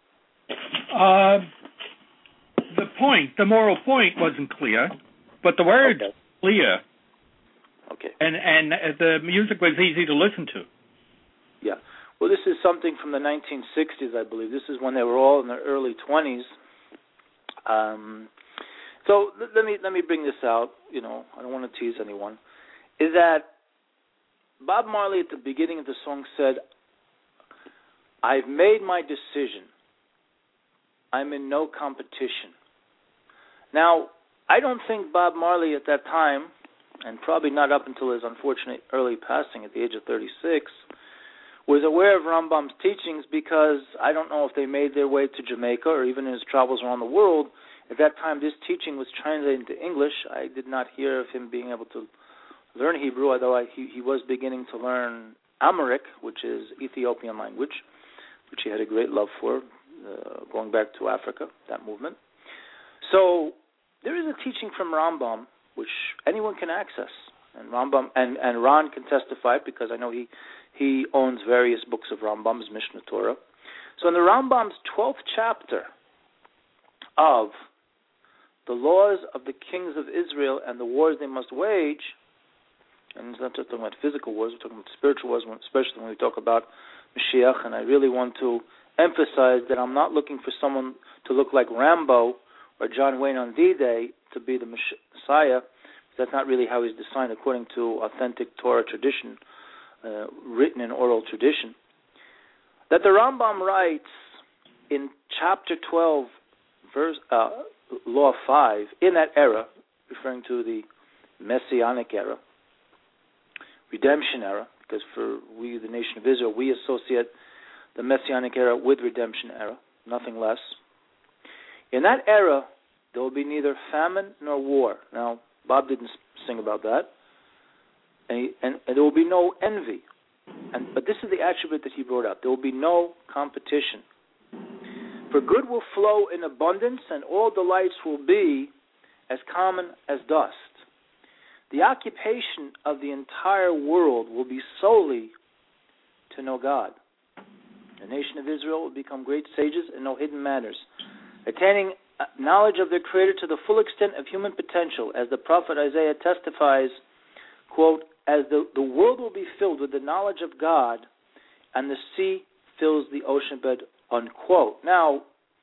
Uh, the point, the moral point wasn't clear, but the words okay. clear. Okay. And, and the music was easy to listen to. Yeah. Well, this is something from the nineteen sixties, I believe. This is when they were all in their early twenties. Um, so let me let me bring this out. You know, I don't want to tease anyone. Is that Bob Marley at the beginning of the song said, "I've made my decision. I'm in no competition." Now, I don't think Bob Marley at that time, and probably not up until his unfortunate early passing at the age of thirty-six, was aware of Rambam's teachings, because I don't know if they made their way to Jamaica or even in his travels around the world. At that time, this teaching was translated into English. I did not hear of him being able to learn Hebrew, although I, he, he was beginning to learn Amharic, which is Ethiopian language, which he had a great love for, uh, going back to Africa, that movement. So there is a teaching from Rambam which anyone can access. And Rambam and, and Ron can testify, because I know he he owns various books of Rambam's Mishnah Torah. So in the Rambam's twelfth chapter of the laws of the kings of Israel and the wars they must wage, and it's not just talking about physical wars, we're talking about spiritual wars, especially when we talk about Mashiach, and I really want to emphasize that I'm not looking for someone to look like Rambo or John Wayne on D-Day to be the Messiah. That's not really how he's designed according to authentic Torah tradition, uh, written in oral tradition. That the Rambam writes in chapter twelve, verse uh, law five, in that era, referring to the Messianic era, redemption era, because for we, the nation of Israel, we associate the Messianic era with redemption era, nothing less. In that era, there will be neither famine nor war. Now, Bob didn't sing about that. And, he, and, and there will be no envy. And, but this is the attribute that he brought up. There will be no competition. For good will flow in abundance, and all delights will be as common as dust. The occupation of the entire world will be solely to know God. The nation of Israel will become great sages and know hidden matters, attaining knowledge of their Creator to the full extent of human potential, as the prophet Isaiah testifies, quote, as the, the world will be filled with the knowledge of God, and the sea fills the ocean bed, unquote. Now,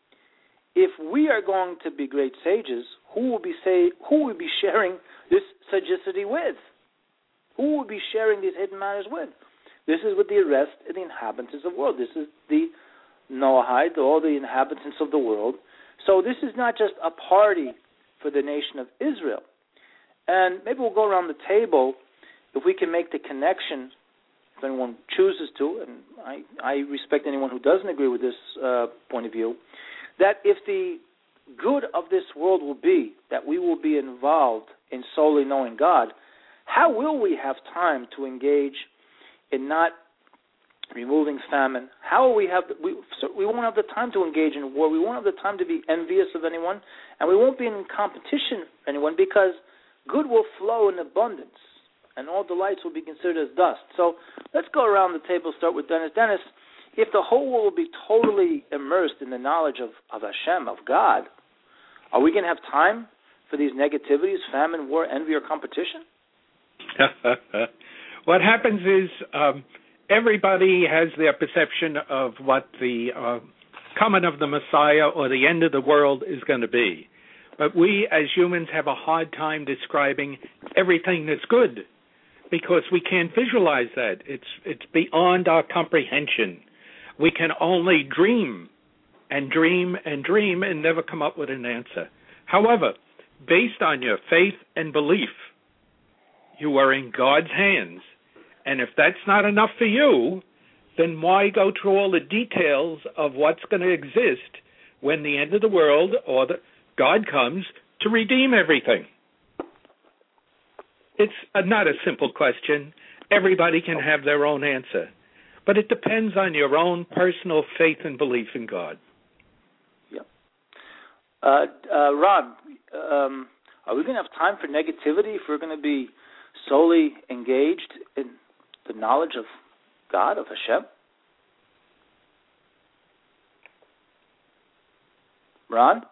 if we are going to be great sages, who will be say who will be sharing this sagacity with? Who will be sharing these hidden matters with? This is with the rest of the inhabitants of the world. This is the Noahide, all the inhabitants of the world. So this is not just a party for the nation of Israel. And maybe we'll go around the table if we can make the connection, if anyone chooses to, and I, I respect anyone who doesn't agree with this uh, point of view, that if the good of this world will be that we will be involved in solely knowing God, how will we have time to engage in not removing famine? How will we have the, we so we won't have the time to engage in war. We won't have the time to be envious of anyone, and we won't be in competition with anyone, because good will flow in abundance, and all delights will be considered as dust. So let's go around the table. Start with Dennis. Dennis, if the whole world will be totally immersed in the knowledge of, of Hashem, of God, are we going to have time for these negativities, famine, war, envy, or competition? What happens is um, everybody has their perception of what the uh, coming of the Messiah or the end of the world is going to be. But we as humans have a hard time describing everything that's good, because we can't visualize that. It's it's beyond our comprehension. We can only dream and dream and dream and never come up with an answer. However, based on your faith and belief, you are in God's hands. And if that's not enough for you, then why go through all the details of what's going to exist when the end of the world or the God comes to redeem everything? It's a, not a simple question. Everybody can have their own answer. But it depends on your own personal faith and belief in God. Yeah. Uh, uh, Ron, um, are we going to have time for negativity if we're going to be solely engaged in the knowledge of God, of Hashem? Ron?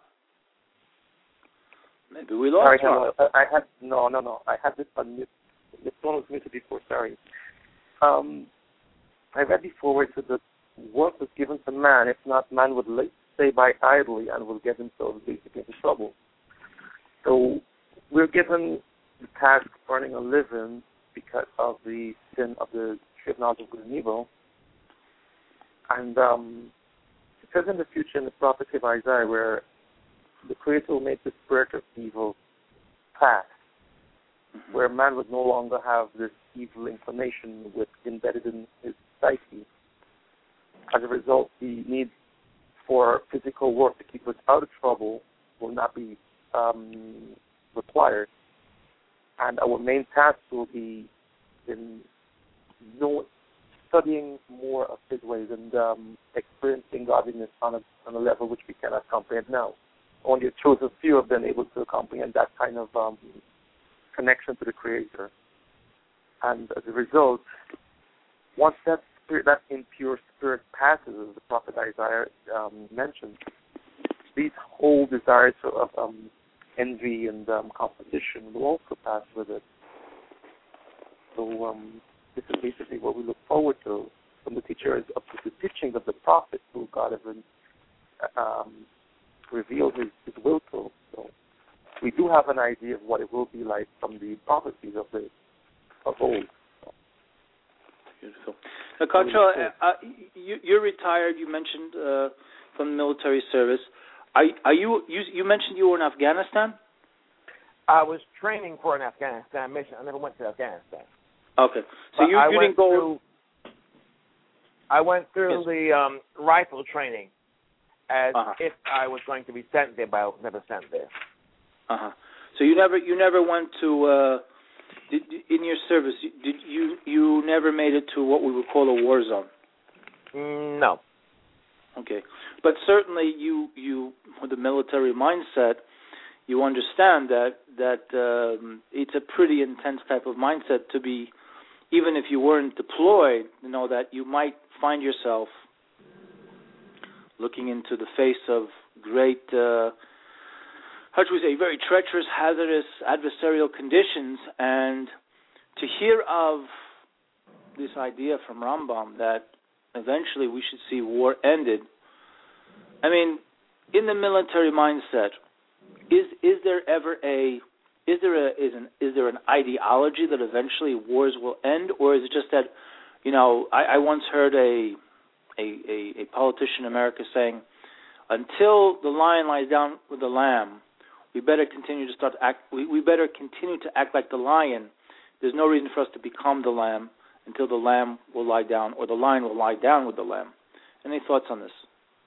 Maybe we lost Sorry, I, I had no, no, no. I had this on mute. This one was muted before. Sorry. Um, I read before where it said that work was given to man. If not, man would stay by idly and will get himself basically into trouble. So we're given the task of earning a living because of the sin of the tree of knowledge of good and evil. And um, it says in the future in the prophecy of Isaiah where the Creator will make the spirit of evil pass, mm-hmm. where man would no longer have this evil inclination with embedded in his psyche. As a result, the need for physical work to keep us out of trouble will not be um, required. And our main task will be in know, studying more of his ways and um, experiencing godliness on a, on a level which we cannot comprehend now. Only a chosen few have been able to comprehend that kind of um, connection to the Creator. And as a result, once that spirit, that impure spirit passes, as the prophet Isaiah um, mentioned, these whole desires of um, envy and um, competition will also pass with it. So um, this is basically what we look forward to from the teachers up to the teachings of the prophets who God has um, revealed his, his will to. So we do have an idea of what it will be like from the prophecies of the of old. So. Beautiful. Now, Contra, uh, you, you're retired. You mentioned uh, from the military service. Are, are you, you? You mentioned you were in Afghanistan. I was training for an Afghanistan mission. I never went to Afghanistan. Okay, so you, you didn't go. Through, I went through yes. the um, rifle training as uh-huh. if I was going to be sent there, but I was never sent there. Uh huh. So you never, you never went to. Uh, did, in your service, did you? You never made it to what we would call a war zone. Mm, no. Okay, but certainly you, you with the military mindset, you understand that that um, it's a pretty intense type of mindset to be, even if you weren't deployed, you know that you might find yourself looking into the face of great, uh, how should we say, very treacherous, hazardous, adversarial conditions, and to hear of this idea from Rambam that eventually we should see war ended. I mean, in the military mindset, is is there ever a is there a is an is there an ideology that eventually wars will end, or is it just that, you know, I, I once heard a, a a a politician in America saying, until the lion lies down with the lamb, we better continue to start act we, we better continue to act like the lion. There's no reason for us to become the lamb until the lamb will lie down, or the lion will lie down with the lamb. Any thoughts on this?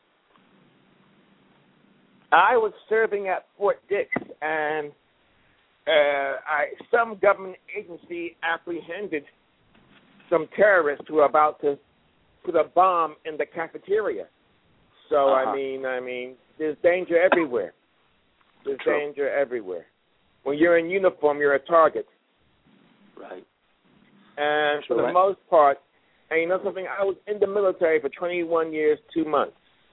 I was serving at Fort Dix, and uh, I, some government agency apprehended some terrorists who were about to put a bomb in the cafeteria. So uh-huh. I mean, I mean, there's danger everywhere. There's True. danger everywhere. When you're in uniform, you're a target. Right. And Sure, for the right. most part, and you know something, I was in the military for twenty-one years, two months.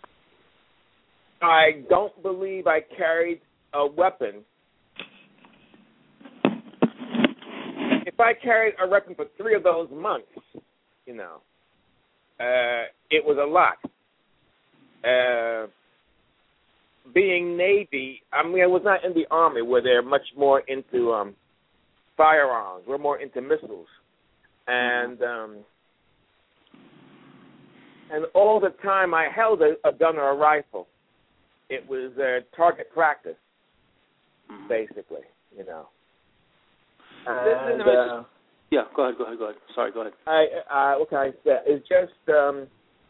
I don't believe I carried a weapon. If I carried a weapon for three of those months, you know, uh, it was a lot. Uh, being Navy, I mean, I was not in the Army where they're much more into um, firearms. We're more into missiles. And um, and all the time I held a, a gun or a rifle. It was uh, target practice, basically, you know. And, uh, yeah, go ahead, go ahead, go ahead. Sorry, go ahead. I, uh, what can I say? It's just, um,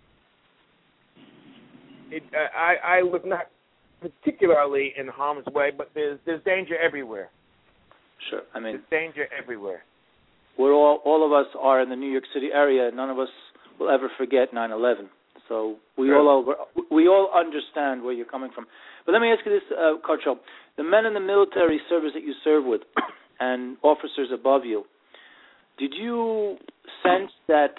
it, uh, I, I was not particularly in harm's way, but there's there's danger everywhere. Sure, I mean, there's danger everywhere. We're all all of us are in the New York City area. None of us will ever forget nine eleven. So we sure. all over, we all understand where you're coming from. But let me ask you this, uh, Karchel. The men in the military service that you serve with and officers above you, did you sense that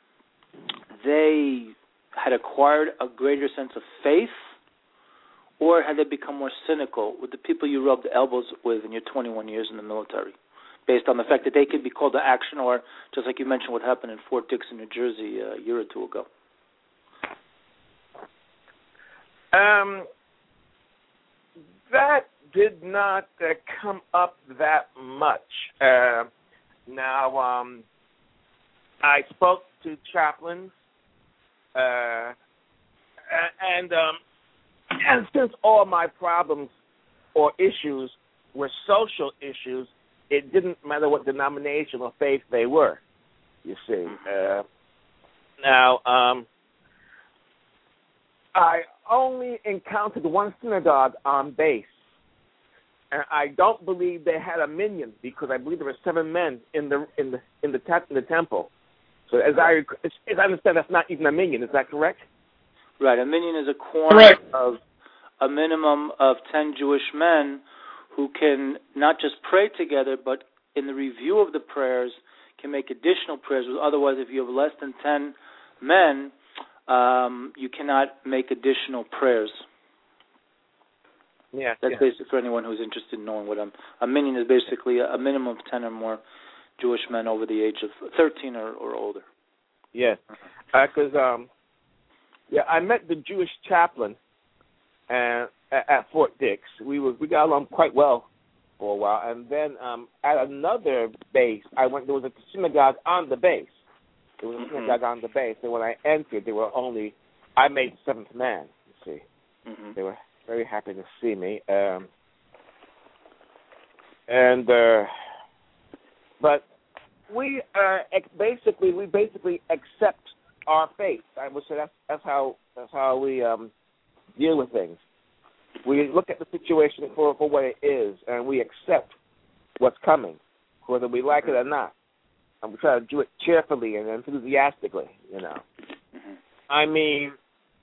they had acquired a greater sense of faith, or had they become more cynical with the people you rubbed elbows with in your twenty-one years in the military, based on the fact that they could be called to action, or just like you mentioned what happened in Fort Dix in New Jersey uh, a year or two ago? Um, that did not uh, come up that much. Uh, now, um, I spoke to chaplains, uh, and um, and since all my problems or issues were social issues, it didn't matter what denomination or faith they were. You see. Uh, now, um, I only encountered one synagogue on base, and I don't believe they had a minyan because I believe there were seven men in the in the in the, te- in the temple. So as I as I understand, that's not even a minyan. Is that correct? Right. A minyan is a quorum Correct. of a minimum of ten Jewish men who can not just pray together, but in the review of the prayers can make additional prayers. Otherwise, if you have less than ten men, Um, you cannot make additional prayers. Yeah, that's yeah. basically for anyone who's interested in knowing what a, a minyan is. Basically, a, a minimum of ten or more Jewish men over the age of thirteen or, or older. Yes, because uh, um, yeah, I met the Jewish chaplain uh, at, at Fort Dix. We were we got along quite well for a while, and then um, at another base, I went. There was a synagogue on the base. There was a synagogue on the base, and when I entered, there were only, I made the seventh man, you see. Mm-hmm. They were very happy to see me. Um, and uh, but we uh, ex- basically we basically accept our fate. I would say that's that's how that's how we um, deal with things. We look at the situation for, for what it is, and we accept what's coming, whether we like it or not. And we try to do it cheerfully and enthusiastically, you know. Mm-hmm. I mean,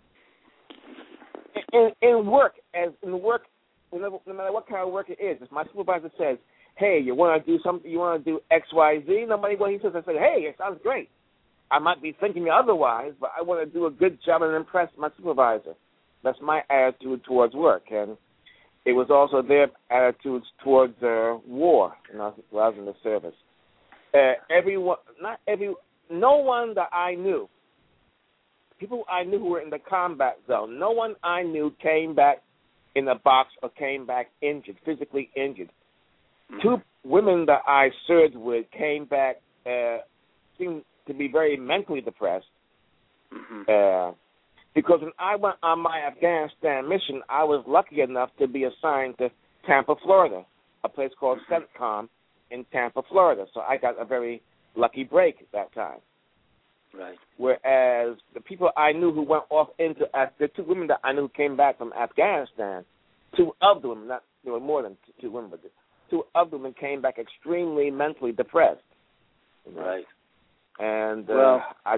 in, in work, as in work, no matter what kind of work it is, if my supervisor says, hey, you want to do something, you want to do X, Y, Z, no matter what he says, I say, hey, it sounds great. I might be thinking otherwise, but I want to do a good job and impress my supervisor. That's my attitude towards work, and it was also their attitudes towards uh, war when I, was, when I was in the service. Uh, everyone, not every, no one that I knew, people I knew who were in the combat zone, no one I knew came back in a box or came back injured, physically injured. Mm-hmm. Two women that I served with came back, uh, seemed to be very mentally depressed. Mm-hmm. Uh, because when I went on my Afghanistan mission, I was lucky enough to be assigned to Tampa, Florida, a place called CENTCOM in Tampa, Florida. So I got a very lucky break at that time. Right. Whereas the people I knew who went off into the two women that I knew who came back from Afghanistan, two of them, not there were more than two, two women, but two of them came back extremely mentally depressed. You know? Right. And well, uh, I,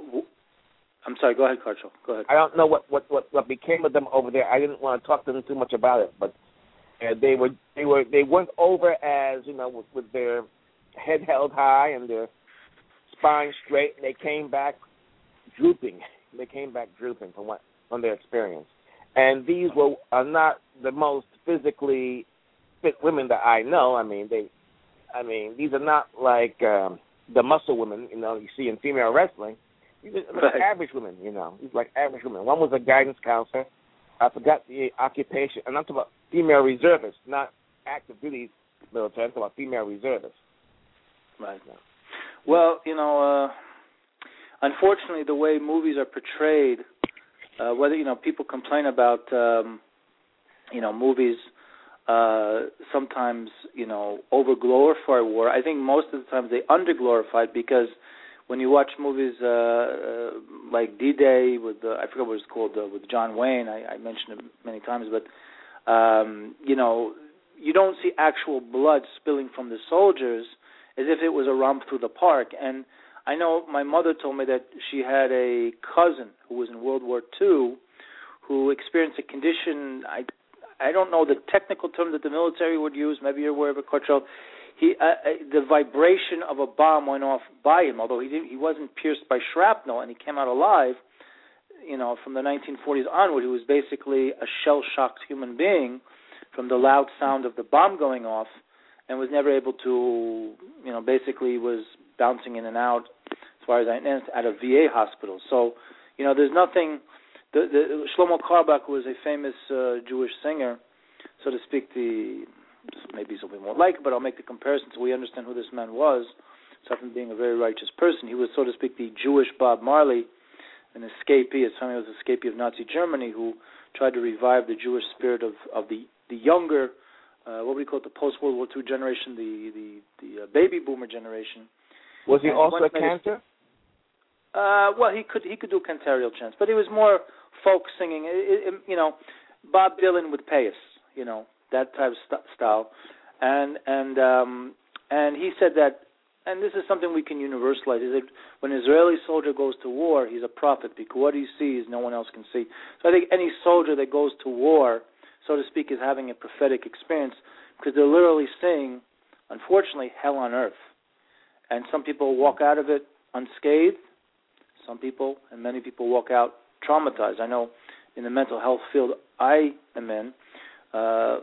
I'm sorry. Go ahead, Carcho. Go ahead. I don't know what, what, what, what became of them over there. I didn't want to talk to them too much about it, but uh, they were they were they went over as you know with, with their head held high and their spine straight. And they came back drooping. They came back drooping from what from their experience. And these were are not the most physically fit women that I know. I mean they, I mean these are not like um, the muscle women you know you see in female wrestling. These are like right. average women, you know. These are like average women. One was a guidance counselor. I forgot the occupation. And I'm talking about female reservists, not active duty military. I'm talking about female reservists. Right. Well, you know, uh, unfortunately, the way movies are portrayed, uh, whether, you know, people complain about, um, you know, movies uh, sometimes, you know, over-glorify war. I think most of the time they under-glorify it because when you watch movies uh, uh, like D-Day with, uh, I forget what it's called, uh, with John Wayne, I, I mentioned it many times, but, um, you know, you don't see actual blood spilling from the soldiers as if it was a romp through the park. And I know my mother told me that she had a cousin who was in World War Two who experienced a condition, I I don't know the technical term that the military would use, maybe you're aware of it, Carcho. He, uh, the vibration of a bomb went off by him, although he didn't, he wasn't pierced by shrapnel and he came out alive. You know, from the nineteen forties onward, he was basically a shell-shocked human being from the loud sound of the bomb going off, and was never able to, you know, basically was bouncing in and out, as far as I know, at a V A hospital. So, you know, there's nothing. The, the Shlomo Carlebach was a famous uh, Jewish singer, so to speak. The maybe something more like, but I'll make the comparison so we understand who this man was. Aside from being a very righteous person, he was, so to speak, the Jewish Bob Marley, an escapee. His family was an escapee of Nazi Germany who tried to revive the Jewish spirit of, of the, the younger, uh, what we call it, the post-World War Two generation, the, the, the uh, baby boomer generation. Was he and also he a cantor? Uh, well, he could he could do cantorial chants, but he was more folk singing. It, it, you know, Bob Dylan with Payas, you know, that type of st- style. And and um, and he said that, and this is something we can universalize, is that when an Israeli soldier goes to war, he's a prophet because what he sees no one else can see. So I think any soldier that goes to war, so to speak, is having a prophetic experience because they're literally seeing, unfortunately, hell on earth. And some people walk out of it unscathed. Some people, and many people, walk out traumatized. I know in the mental health field I am in, uh,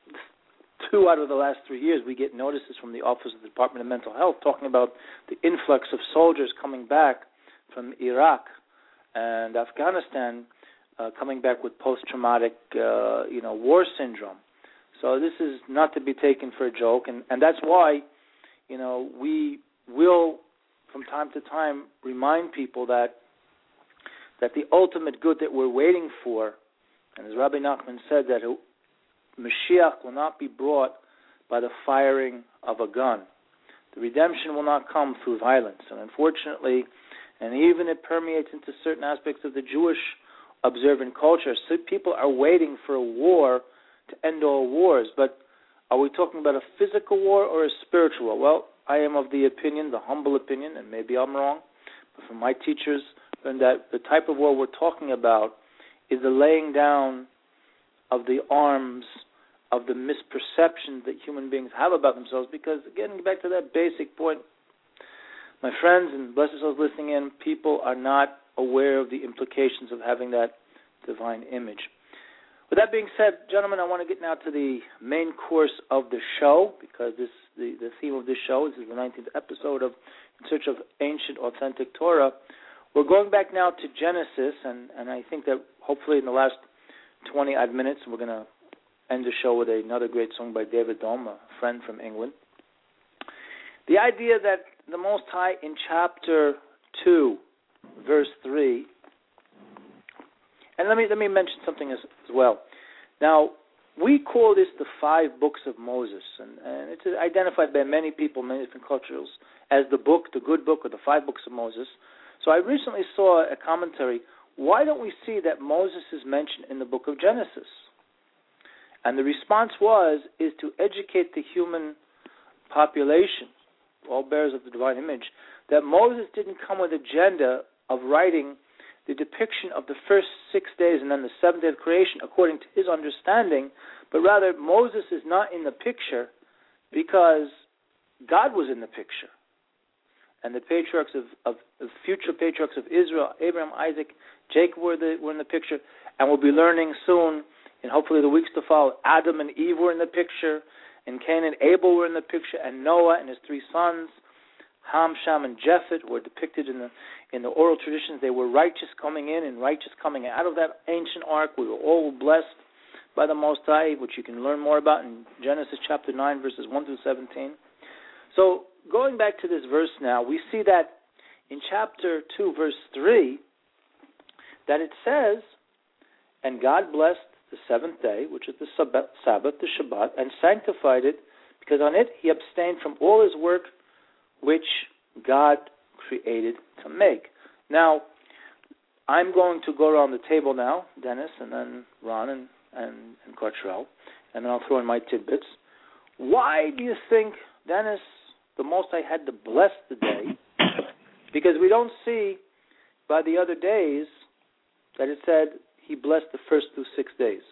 two out of the last three years we get notices from the Office of the Department of Mental Health talking about the influx of soldiers coming back from Iraq and Afghanistan, uh, coming back with post-traumatic, uh, you know, war syndrome. So this is not to be taken for a joke, and, and that's why, you know, we will, from time to time, remind people that that the ultimate good that we're waiting for And as Rabbi Nachman said, that Mashiach will not be brought by the firing of a gun. The redemption will not come through violence. And unfortunately, and even it permeates into certain aspects of the Jewish observant culture, so people are waiting for a war to end all wars. But are we talking about a physical war or a spiritual war? Well, I am of the opinion, the humble opinion, and maybe I'm wrong, but from my teachers, that the type of war we're talking about is the laying down of the arms of the misperceptions that human beings have about themselves. Because, getting back to that basic point, my friends and blessed souls listening in, people are not aware of the implications of having that divine image. With that being said, gentlemen, I want to get now to the main course of the show, because this the, the theme of this show, this is the nineteenth episode of In Search of Ancient Authentic Torah. We're going back now to Genesis, and, and I think that hopefully in the last twenty-odd minutes we're going to end the show with another great song by David Dome, a friend from England. The idea that the Most High in chapter two, verse three, and let me let me mention something as, as well. Now, we call this the five books of Moses, and, and it's identified by many people, many different cultures, as the book, the good book, or the five books of Moses. So I recently saw a commentary, why don't we see that Moses is mentioned in the book of Genesis? And the response was, is to educate the human population, all bearers of the divine image, that Moses didn't come with an agenda of writing the depiction of the first six days and then the seventh day of creation according to his understanding, but rather Moses is not in the picture because God was in the picture. And the patriarchs of, of the future patriarchs of Israel, Abraham, Isaac, Jacob were, the, were in the picture, and we'll be learning soon, and hopefully the weeks to follow, Adam and Eve were in the picture, and Cain and Abel were in the picture, and Noah and his three sons, Ham, Shem, and Japheth were depicted in the in the oral traditions. They were righteous coming in and righteous coming out of that ancient ark. We were all blessed by the Most High, which you can learn more about in Genesis chapter nine, verses one through seventeen. So going back to this verse now, we see that in chapter two, verse three, that it says, and God blessed the seventh day, which is the Sabbath, the Shabbat, and sanctified it, because on it he abstained from all his work which God created to make. Now, I'm going to go around the table now, Dennis, and then Ron and, and, and Cottrell, and then I'll throw in my tidbits. Why do you think, Dennis, the Most High had to bless the day? Because we don't see by the other days that it said he blessed the first through six days.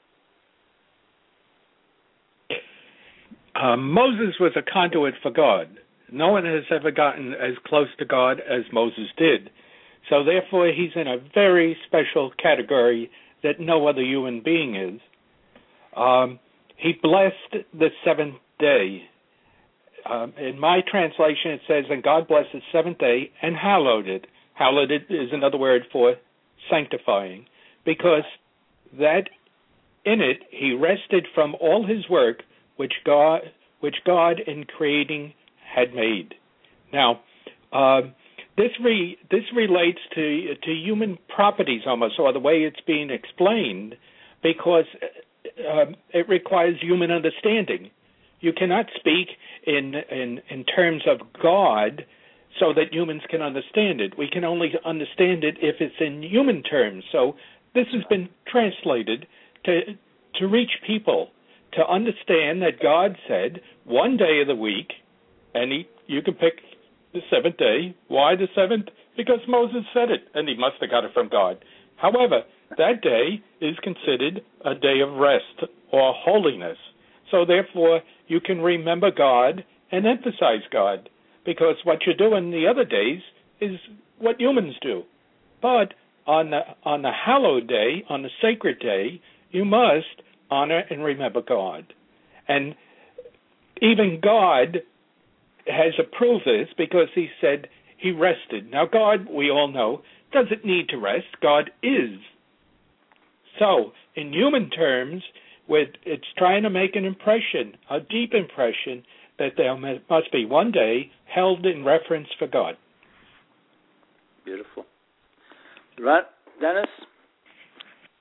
Uh, Moses was a conduit for God. No one has ever gotten as close to God as Moses did. So therefore, he's in a very special category that no other human being is. Um, he blessed the seventh day. Um, in my translation, it says, and God blessed the seventh day and hallowed it. Hallowed it is another word for sanctifying, because that in it he rested from all his work which God, which God in creating had made. Now, uh, this re, this relates to to human properties almost, or the way it's being explained, because uh, it requires human understanding. You cannot speak in, in in terms of God so that humans can understand it. We can only understand it if it's in human terms. So this has been translated to to reach people to understand that God said one day of the week. And he, you can pick the seventh day. Why the seventh? Because Moses said it, and he must have got it from God. However, that day is considered a day of rest or holiness. So therefore, you can remember God and emphasize God, because what you're doing the other days is what humans do. But on the on the hallowed day, on the sacred day, you must honor and remember God. And even God has approved this, because he said he rested. Now, God, we all know, doesn't need to rest. God is. So, in human terms, with it's trying to make an impression, a deep impression, that there must be one day held in reference for God. Beautiful. Right, Dennis?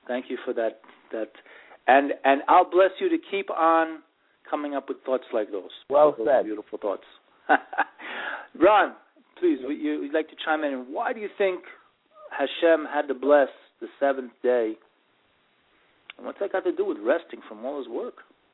Thank you for that. That, and and I'll bless you to keep on coming up with thoughts like those. Well those said. Beautiful thoughts. Ron, please, would you would like to chime in? Why do you think Hashem had to bless the seventh day? And what's that got to do with resting from all his work?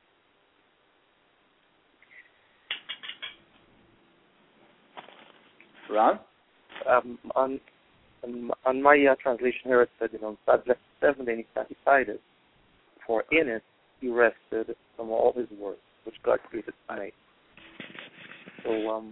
Ron? Um, on, on on my uh, translation here, it said, you know, God blessed the seventh day and he sanctified it, for in it he rested from all his work, which God created to make. So, um,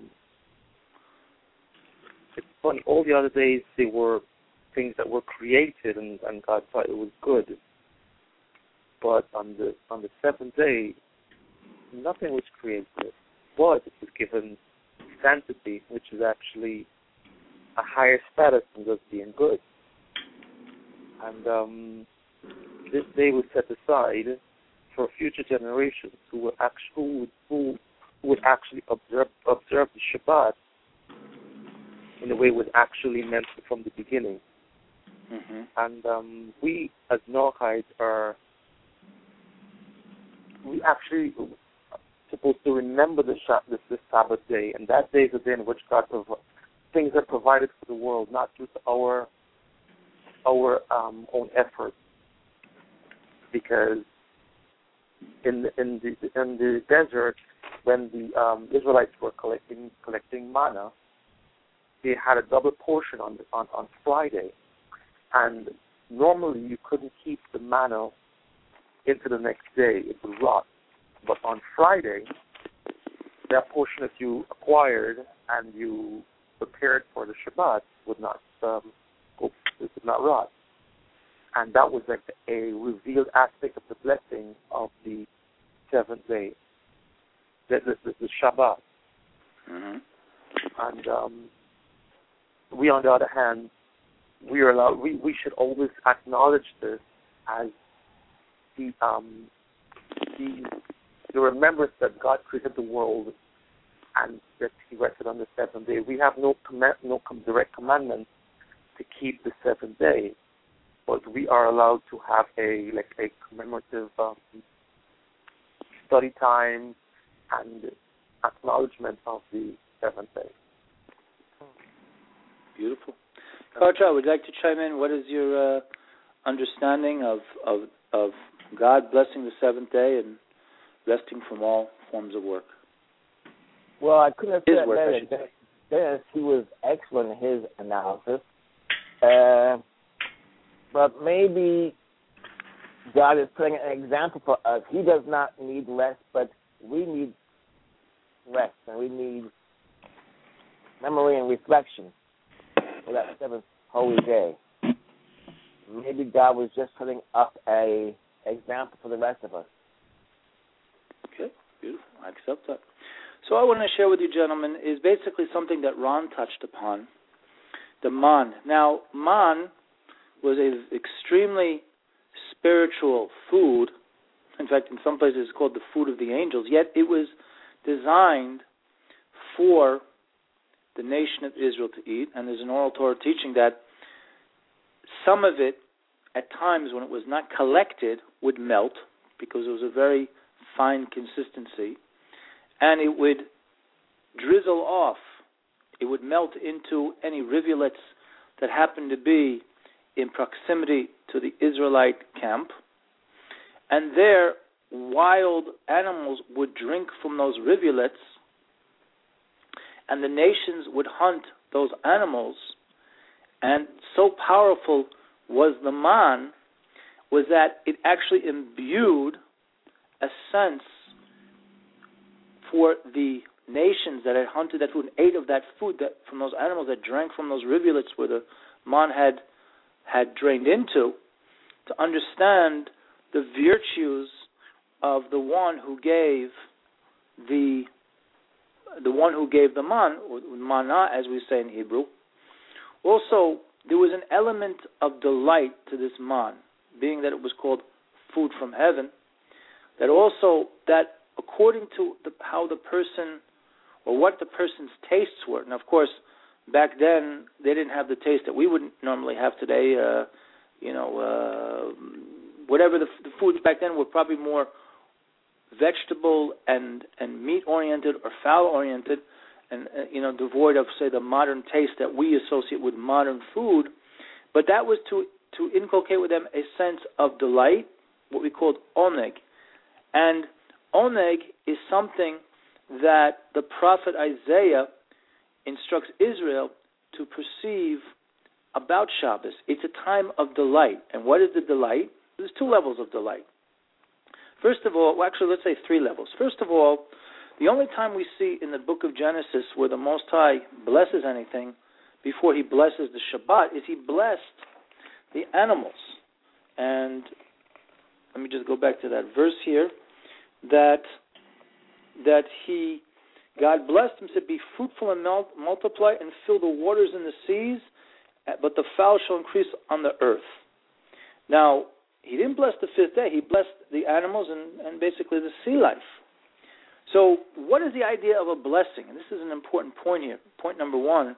it's funny, all the other days they were things that were created and, and God thought it was good. But on the on the seventh day, nothing was created, but it was given sanctity, which is actually a higher status than just being good. And um, this day was set aside for future generations who would actually who would, who would actually observe observe the Shabbat in a way it was actually meant from the beginning. Mm-hmm. And um, we as Noachites are we actually supposed to remember the Shabbat, this, this Sabbath day, and that day is the day in which God provides things are provided for the world, not through our our um, own efforts. Because in the, in the in the desert, when the um, Israelites were collecting collecting manna, they had a double portion on the, on on Friday, and normally you couldn't keep the manna into the next day; it would rot. But on Friday, that portion that you acquired and you prepared for the Shabbat would not um, go, it would not rot. And that was like a revealed aspect of the blessing of the seventh day, the, the, the Shabbat. Mm-hmm. And um, we, on the other hand, we are allowed, we, we should always acknowledge this as the um, the the remembrance that God created the world and that He rested on the seventh day. We have no command, no direct commandment to keep the seventh day, but we are allowed to have a like a commemorative um, study time and acknowledgement of the seventh day. Beautiful. Karcha, would you like to chime in? What is your uh, understanding of, of of God blessing the seventh day and resting from all forms of work? Well, I couldn't have His said work, I better. should say. Dennis, he was excellent in his analysis. Uh, but maybe God is putting an example for us. He does not need rest, but we need rest, and we need memory and reflection for that seventh holy day. Maybe God was just putting up a example for the rest of us. Okay, beautiful. I accept that. So I want to share with you, gentlemen, is basically something that Ron touched upon, the man. Now, man was an extremely spiritual food. In fact, in some places it's called the food of the angels, yet it was designed for the nation of Israel to eat, and there's an oral Torah teaching that some of it, at times when it was not collected, would melt because it was a very fine consistency, and it would drizzle off. It would melt into any rivulets that happened to be in proximity to the Israelite camp, and there wild animals would drink from those rivulets, and the nations would hunt those animals. And so powerful was the man was that it actually imbued a sense for the nations that had hunted that food and ate of that food that from those animals that drank from those rivulets where the man had had drained into, to understand the virtues of the one who gave the the one who gave the man, or manna as we say in Hebrew. Also, there was an element of delight to this man, being that it was called food from heaven, that also, that according to the, how the person, or what the person's tastes were, and of course, back then, they didn't have the taste that we would normally have today, uh, you know, uh, whatever the, the foods back then were probably more vegetable and, and meat-oriented or fowl-oriented, and uh, you know, devoid of, say, the modern taste that we associate with modern food. But that was to, to inculcate with them a sense of delight, what we called oneg. And oneg is something that the prophet Isaiah instructs Israel to perceive about Shabbos. It's a time of delight. And what is the delight? There's two levels of delight. First of all, well, actually, let's say three levels. First of all, the only time we see in the book of Genesis where the Most High blesses anything before he blesses the Shabbat is he blessed the animals. And let me just go back to that verse here, that that he, God blessed him, said, be fruitful and multiply and fill the waters in the seas, but the fowl shall increase on the earth. Now, he didn't bless the fifth day. He blessed the animals and, and basically the sea life. So what is the idea of a blessing? And this is an important point here. Point number one.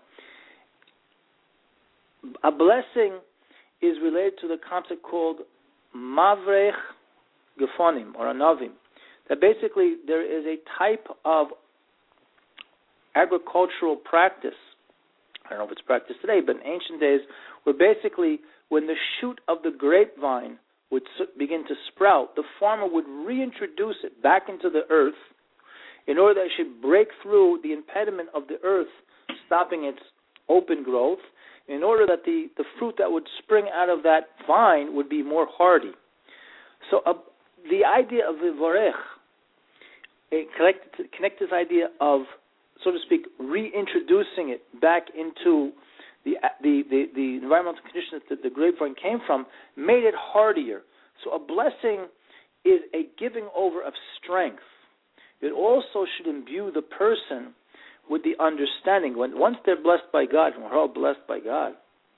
A blessing is related to the concept called mavrech gefonim, or anavim. That basically there is a type of agricultural practice, I don't know if it's practiced today, but in ancient days, where basically when the shoot of the grapevine would begin to sprout, the farmer would reintroduce it back into the earth in order that it should break through the impediment of the earth, stopping its open growth, in order that the, the fruit that would spring out of that vine would be more hardy. So uh, the idea of Vivorech, it connect, connect this idea of, so to speak, reintroducing it back into the the, the, the environmental conditions that the grapevine came from, made it hardier. So a blessing is a giving over of strength. It also should imbue the person with the understanding, when once they're blessed by God, and we're all blessed by God,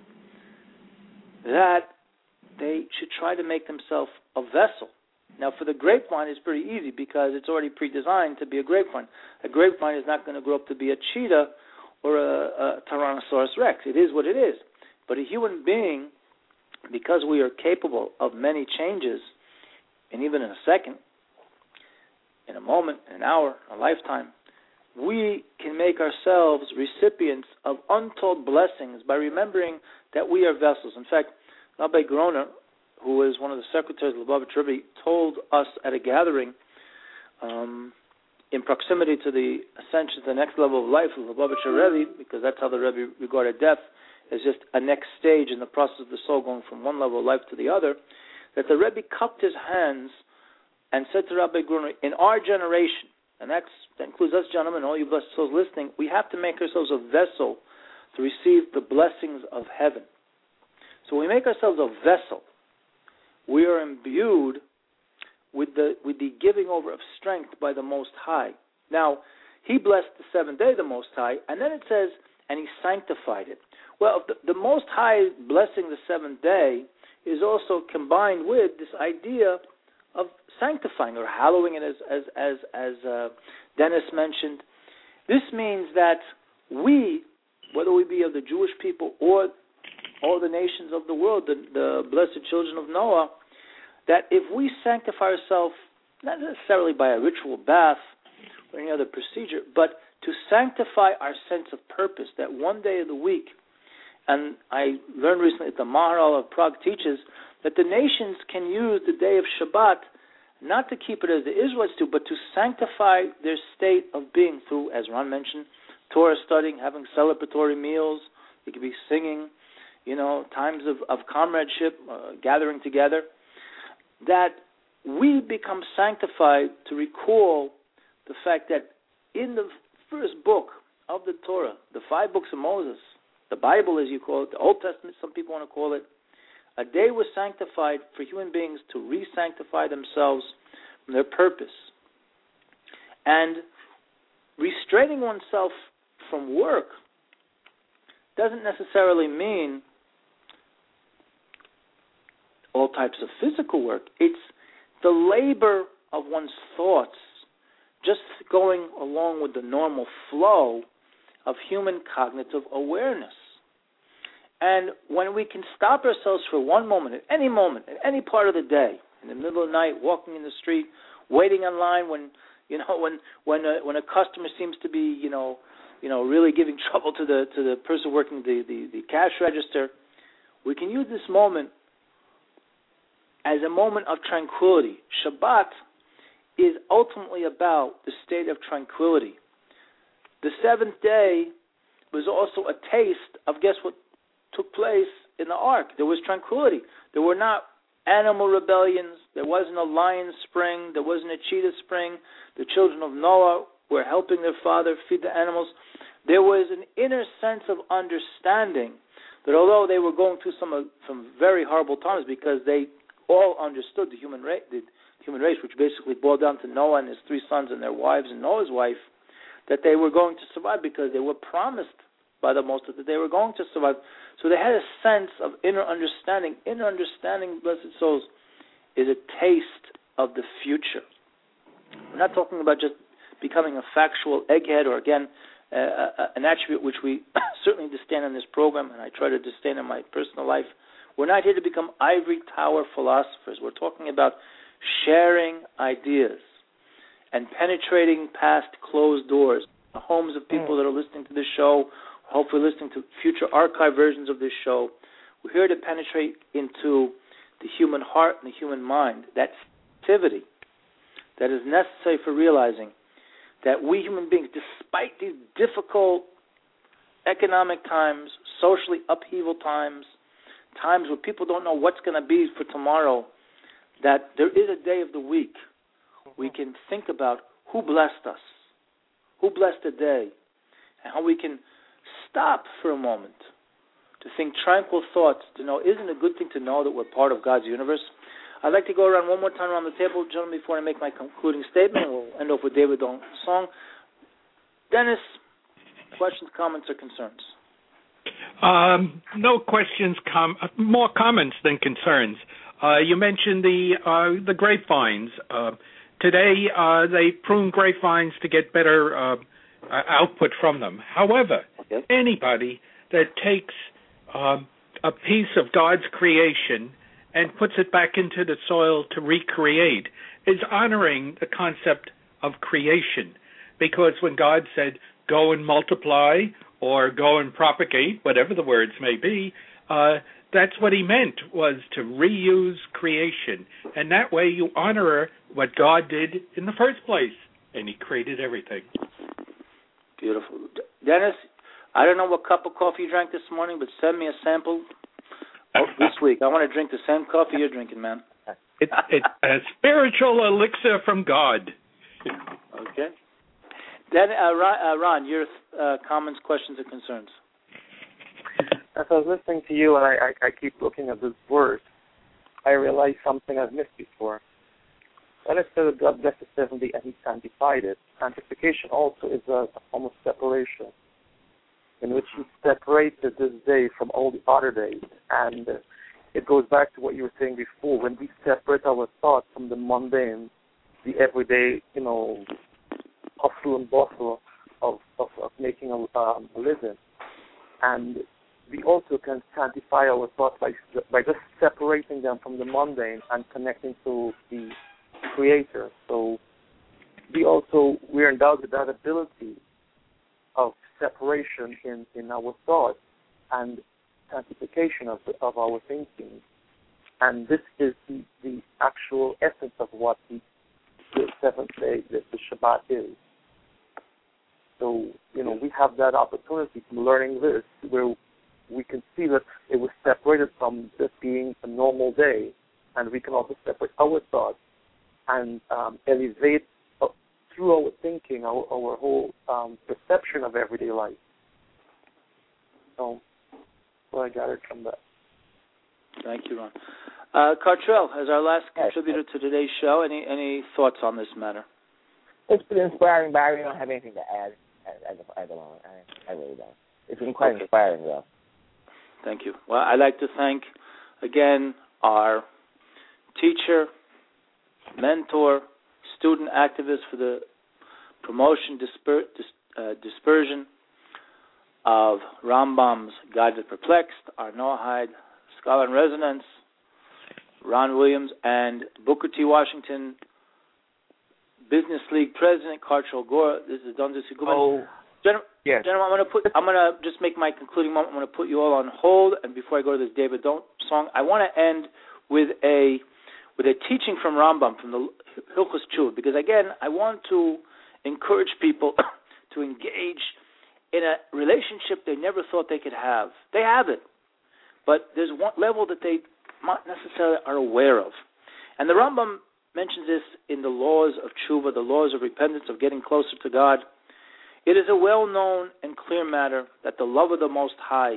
that they should try to make themselves a vessel. Now, for the grapevine, it's pretty easy because it's already pre-designed to be a grapevine. A grapevine is not going to grow up to be a cheetah or a, a Tyrannosaurus Rex. It is what it is. But a human being, because we are capable of many changes, and even in a second, in a moment, in an hour, a lifetime, we can make ourselves recipients of untold blessings by remembering that we are vessels. In fact, Rabbi Groner, who is one of the secretaries of Lubavitch Rebbe, told us at a gathering um, in proximity to the ascension to the next level of life of Lubavitch Rebbe, because that's how the Rebbe regarded death as just a next stage in the process of the soul going from one level of life to the other, that the Rebbe cupped his hands and said to Rabbi Gruner, in our generation, and that's, that includes us gentlemen, all you blessed souls listening, we have to make ourselves a vessel to receive the blessings of heaven. So when we make ourselves a vessel, we are imbued with the with the giving over of strength by the Most High. Now, he blessed the seventh day, the Most High, and then it says, and he sanctified it. Well, the, the Most High blessing the seventh day is also combined with this idea of sanctifying or hallowing it, as as as, as uh, Dennis mentioned. This means that we, whether we be of the Jewish people or all the nations of the world, the, the blessed children of Noah, that if we sanctify ourselves, not necessarily by a ritual bath or any other procedure, but to sanctify our sense of purpose, that one day of the week, and I learned recently that the Maharal of Prague teaches that the nations can use the day of Shabbat not to keep it as the Israelites do, but to sanctify their state of being through, as Ron mentioned, Torah studying, having celebratory meals. It could be singing, you know, times of, of comradeship, uh, gathering together, that we become sanctified to recall the fact that in the first book of the Torah, the five books of Moses, the Bible as you call it, the Old Testament some people want to call it, a day was sanctified for human beings to re-sanctify themselves from their purpose. And restraining oneself from work doesn't necessarily mean all types of physical work. It's the labor of one's thoughts, just going along with the normal flow of human cognitive awareness. And when we can stop ourselves for one moment, at any moment, at any part of the day, in the middle of the night, walking in the street, waiting in line when you know when when a, when a customer seems to be you know you know really giving trouble to the to the person working the, the, the cash register. We can use this moment as a moment of tranquility. Shabbat is ultimately about the state of tranquility. The seventh day was also a taste of, guess what took place in the ark? There was tranquility. There were not animal rebellions. There wasn't a lion spring. There wasn't a cheetah spring. The children of Noah were helping their father feed the animals. There was an inner sense of understanding that although they were going through some uh, some very horrible times, because they all understood the human race, the human race, which basically boiled down to Noah and his three sons and their wives and Noah's wife, that they were going to survive because they were promised by the Most High that they were going to survive. So they had a sense of inner understanding. Inner understanding, blessed souls, is a taste of the future. We're not talking about just becoming a factual egghead or, again, uh, an attribute which we certainly disdain in this program, and I try to disdain in my personal life. We're not here to become ivory tower philosophers. We're talking about sharing ideas and penetrating past closed doors. The homes of people that are listening to this show, hopefully listening to future archive versions of this show. We're here to penetrate into the human heart and the human mind, that sensitivity that is necessary for realizing that we human beings, despite these difficult economic times, socially upheaval times, times where people don't know what's going to be for tomorrow, that there is a day of the week we can think about who blessed us, who blessed the day, and how we can stop for a moment to think tranquil thoughts, to know, isn't it a good thing to know that we're part of God's universe? I'd like to go around one more time around the table, gentlemen, before I make my concluding statement. We'll end off with David Dong Song. Dennis, questions, comments, or concerns? Um, no questions, com- more comments than concerns. Uh, you mentioned the uh, the grapevines. Uh, today, uh, they prune grapevines to get better uh, output from them. However, okay. anybody that takes uh, a piece of God's creation and puts it back into the soil to recreate is honoring the concept of creation. Because when God said, go and multiply or go and propagate, whatever the words may be, uh, that's what he meant, was to reuse creation. And that way you honor what God did in the first place. And he created everything. Beautiful. Dennis, I don't know what cup of coffee you drank this morning, but send me a sample this week. I want to drink the same coffee you're drinking, man. It's, it's a spiritual elixir from God. Okay. Then, uh, Ron, uh, Ron, your uh, comments, questions, or concerns? As I was listening to you, and I, I, I keep looking at this verse, I realized something I've missed before. When it said that God blessed the seventh day and he sanctified it, sanctification also is a, a form of separation, in which he separated this day from all the other days. And uh, it goes back to what you were saying before. When we separate our thoughts from the mundane, the everyday, you know, hustle and bustle of, of, of making a, um, a living. And we also can sanctify our thoughts by, by just separating them from the mundane and connecting to the Creator. So we also, we're endowed with that ability of separation in, in our thoughts and sanctification of, the, of our thinking. And this is the, the actual essence of what the, the seventh day, the, the Shabbat is. So, you know, we have that opportunity from learning this, where we can see that it was separated from just being a normal day, and we can also separate our thoughts and um, elevate uh, through our thinking, our, our whole um, perception of everyday life. So, what I gathered from that. Thank you, Ron. Uh, Cartrell, as our last contributor to today's show, any any thoughts on this matter? It's been inspiring, but I really don't have anything to add at, at the moment. I, I really don't. It's been quite okay. inspiring, though. Thank you. Well, I'd like to thank, again, our teacher, mentor, student activist for the promotion, disper, dis, uh, dispersion of Rambam's Guide to the Perplexed, our Noahide Scholar in Residence, Ron Williams, and Booker T. Washington, Business League President, Karchel Gore. This is Don Desiguman. Oh, Gen- yes. Gentlemen, I'm going to put. I'm going to just make my concluding moment. I'm going to put you all on hold, and before I go to this David Don't song, I want to end with a with a teaching from Rambam from the Hilchos Tshuva, because again, I want to encourage people to engage in a relationship they never thought they could have. They have it, but there's one level that they not necessarily are aware of, and the Rambam mentions this in the laws of Tshuva, the laws of repentance, of getting closer to God. It is a well-known and clear matter that the love of the Most High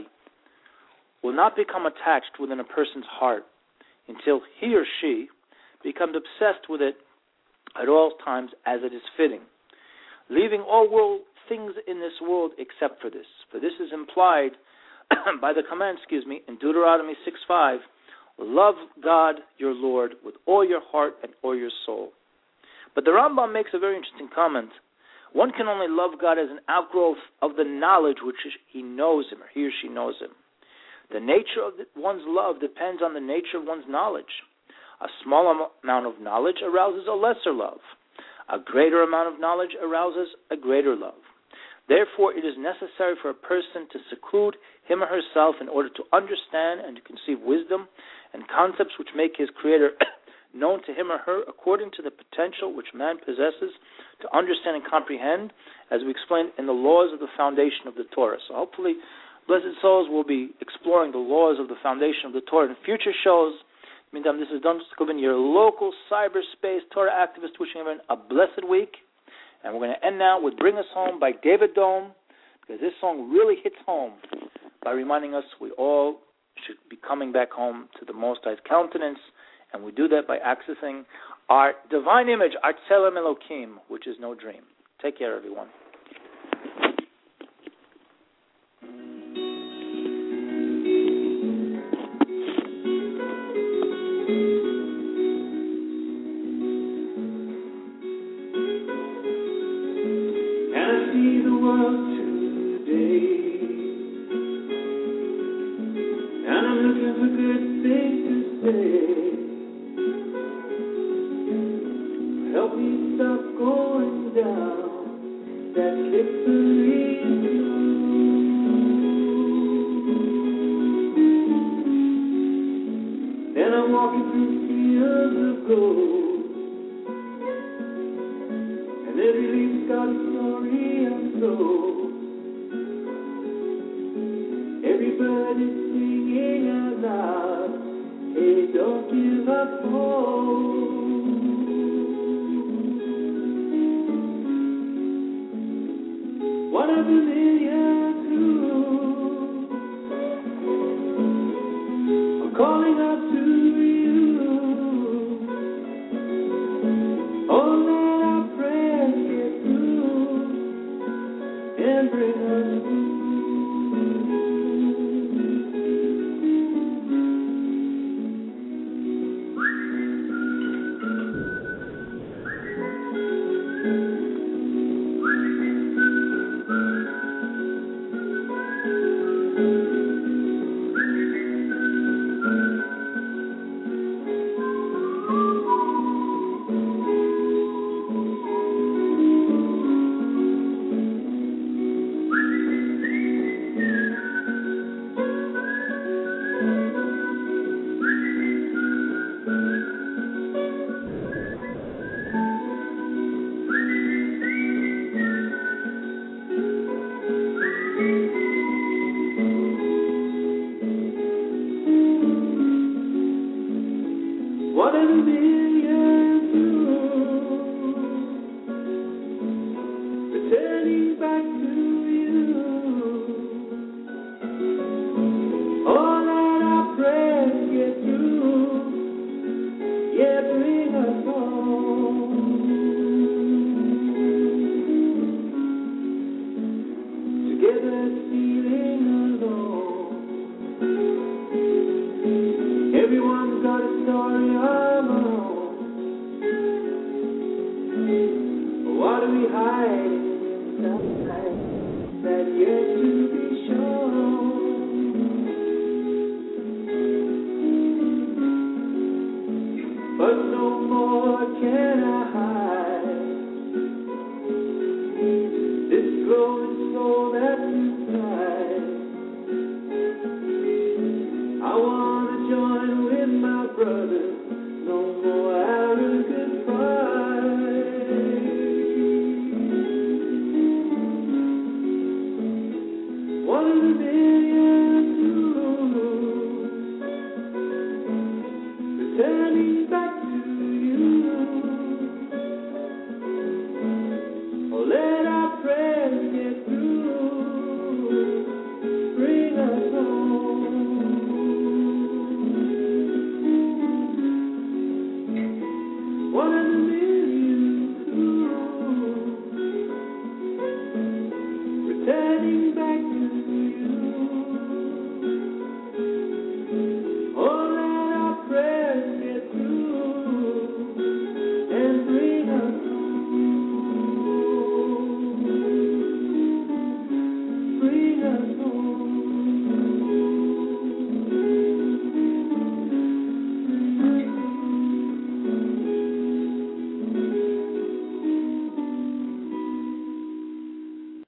will not become attached within a person's heart until he or she becomes obsessed with it at all times as it is fitting, leaving all world things in this world except for this. For this is implied by the command, excuse me, in Deuteronomy six five, love God your Lord with all your heart and all your soul. But the Rambam makes a very interesting comment. One can only love God as an outgrowth of the knowledge which he knows him, or he or she knows him. The nature of one's love depends on the nature of one's knowledge. A small amount of knowledge arouses a lesser love. A greater amount of knowledge arouses a greater love. Therefore, it is necessary for a person to seclude him or herself in order to understand and to conceive wisdom and concepts which make his Creator known to him or her according to the potential which man possesses to understand and comprehend, as we explained in the laws of the foundation of the Torah. So hopefully, Blessed Souls will be exploring the laws of the foundation of the Torah in future shows. Meantime, this is Don Skubin, your local cyberspace Torah activist, wishing everyone a blessed week. And we're going to end now with Bring Us Home by David Dome, because this song really hits home by reminding us we all should be coming back home to the Most High's countenance, and we do that by accessing our divine image, our Tzelem Elokim, which is no dream. Take care, everyone. Help me stop going down that slippery road. Then I'm walking through fields of gold, and every leaf's got a story untold. Every bird is singing out loud, hey, don't give up hope. One of a million who are calling out to you. Oh, let our prayers get through and bring us through. What a million through, returning back to you. Oh, let our prayers get through, yeah, bring us home. Together feeling alone, everyone's got a story of our own. What do we hide inside that yet to be shown? more can I hide this glowing soul that's inside. I wanna join with my brothers, no more arrogant pride. One of the million returning back to you. Oh, let our prayers get through. Bring us home. One of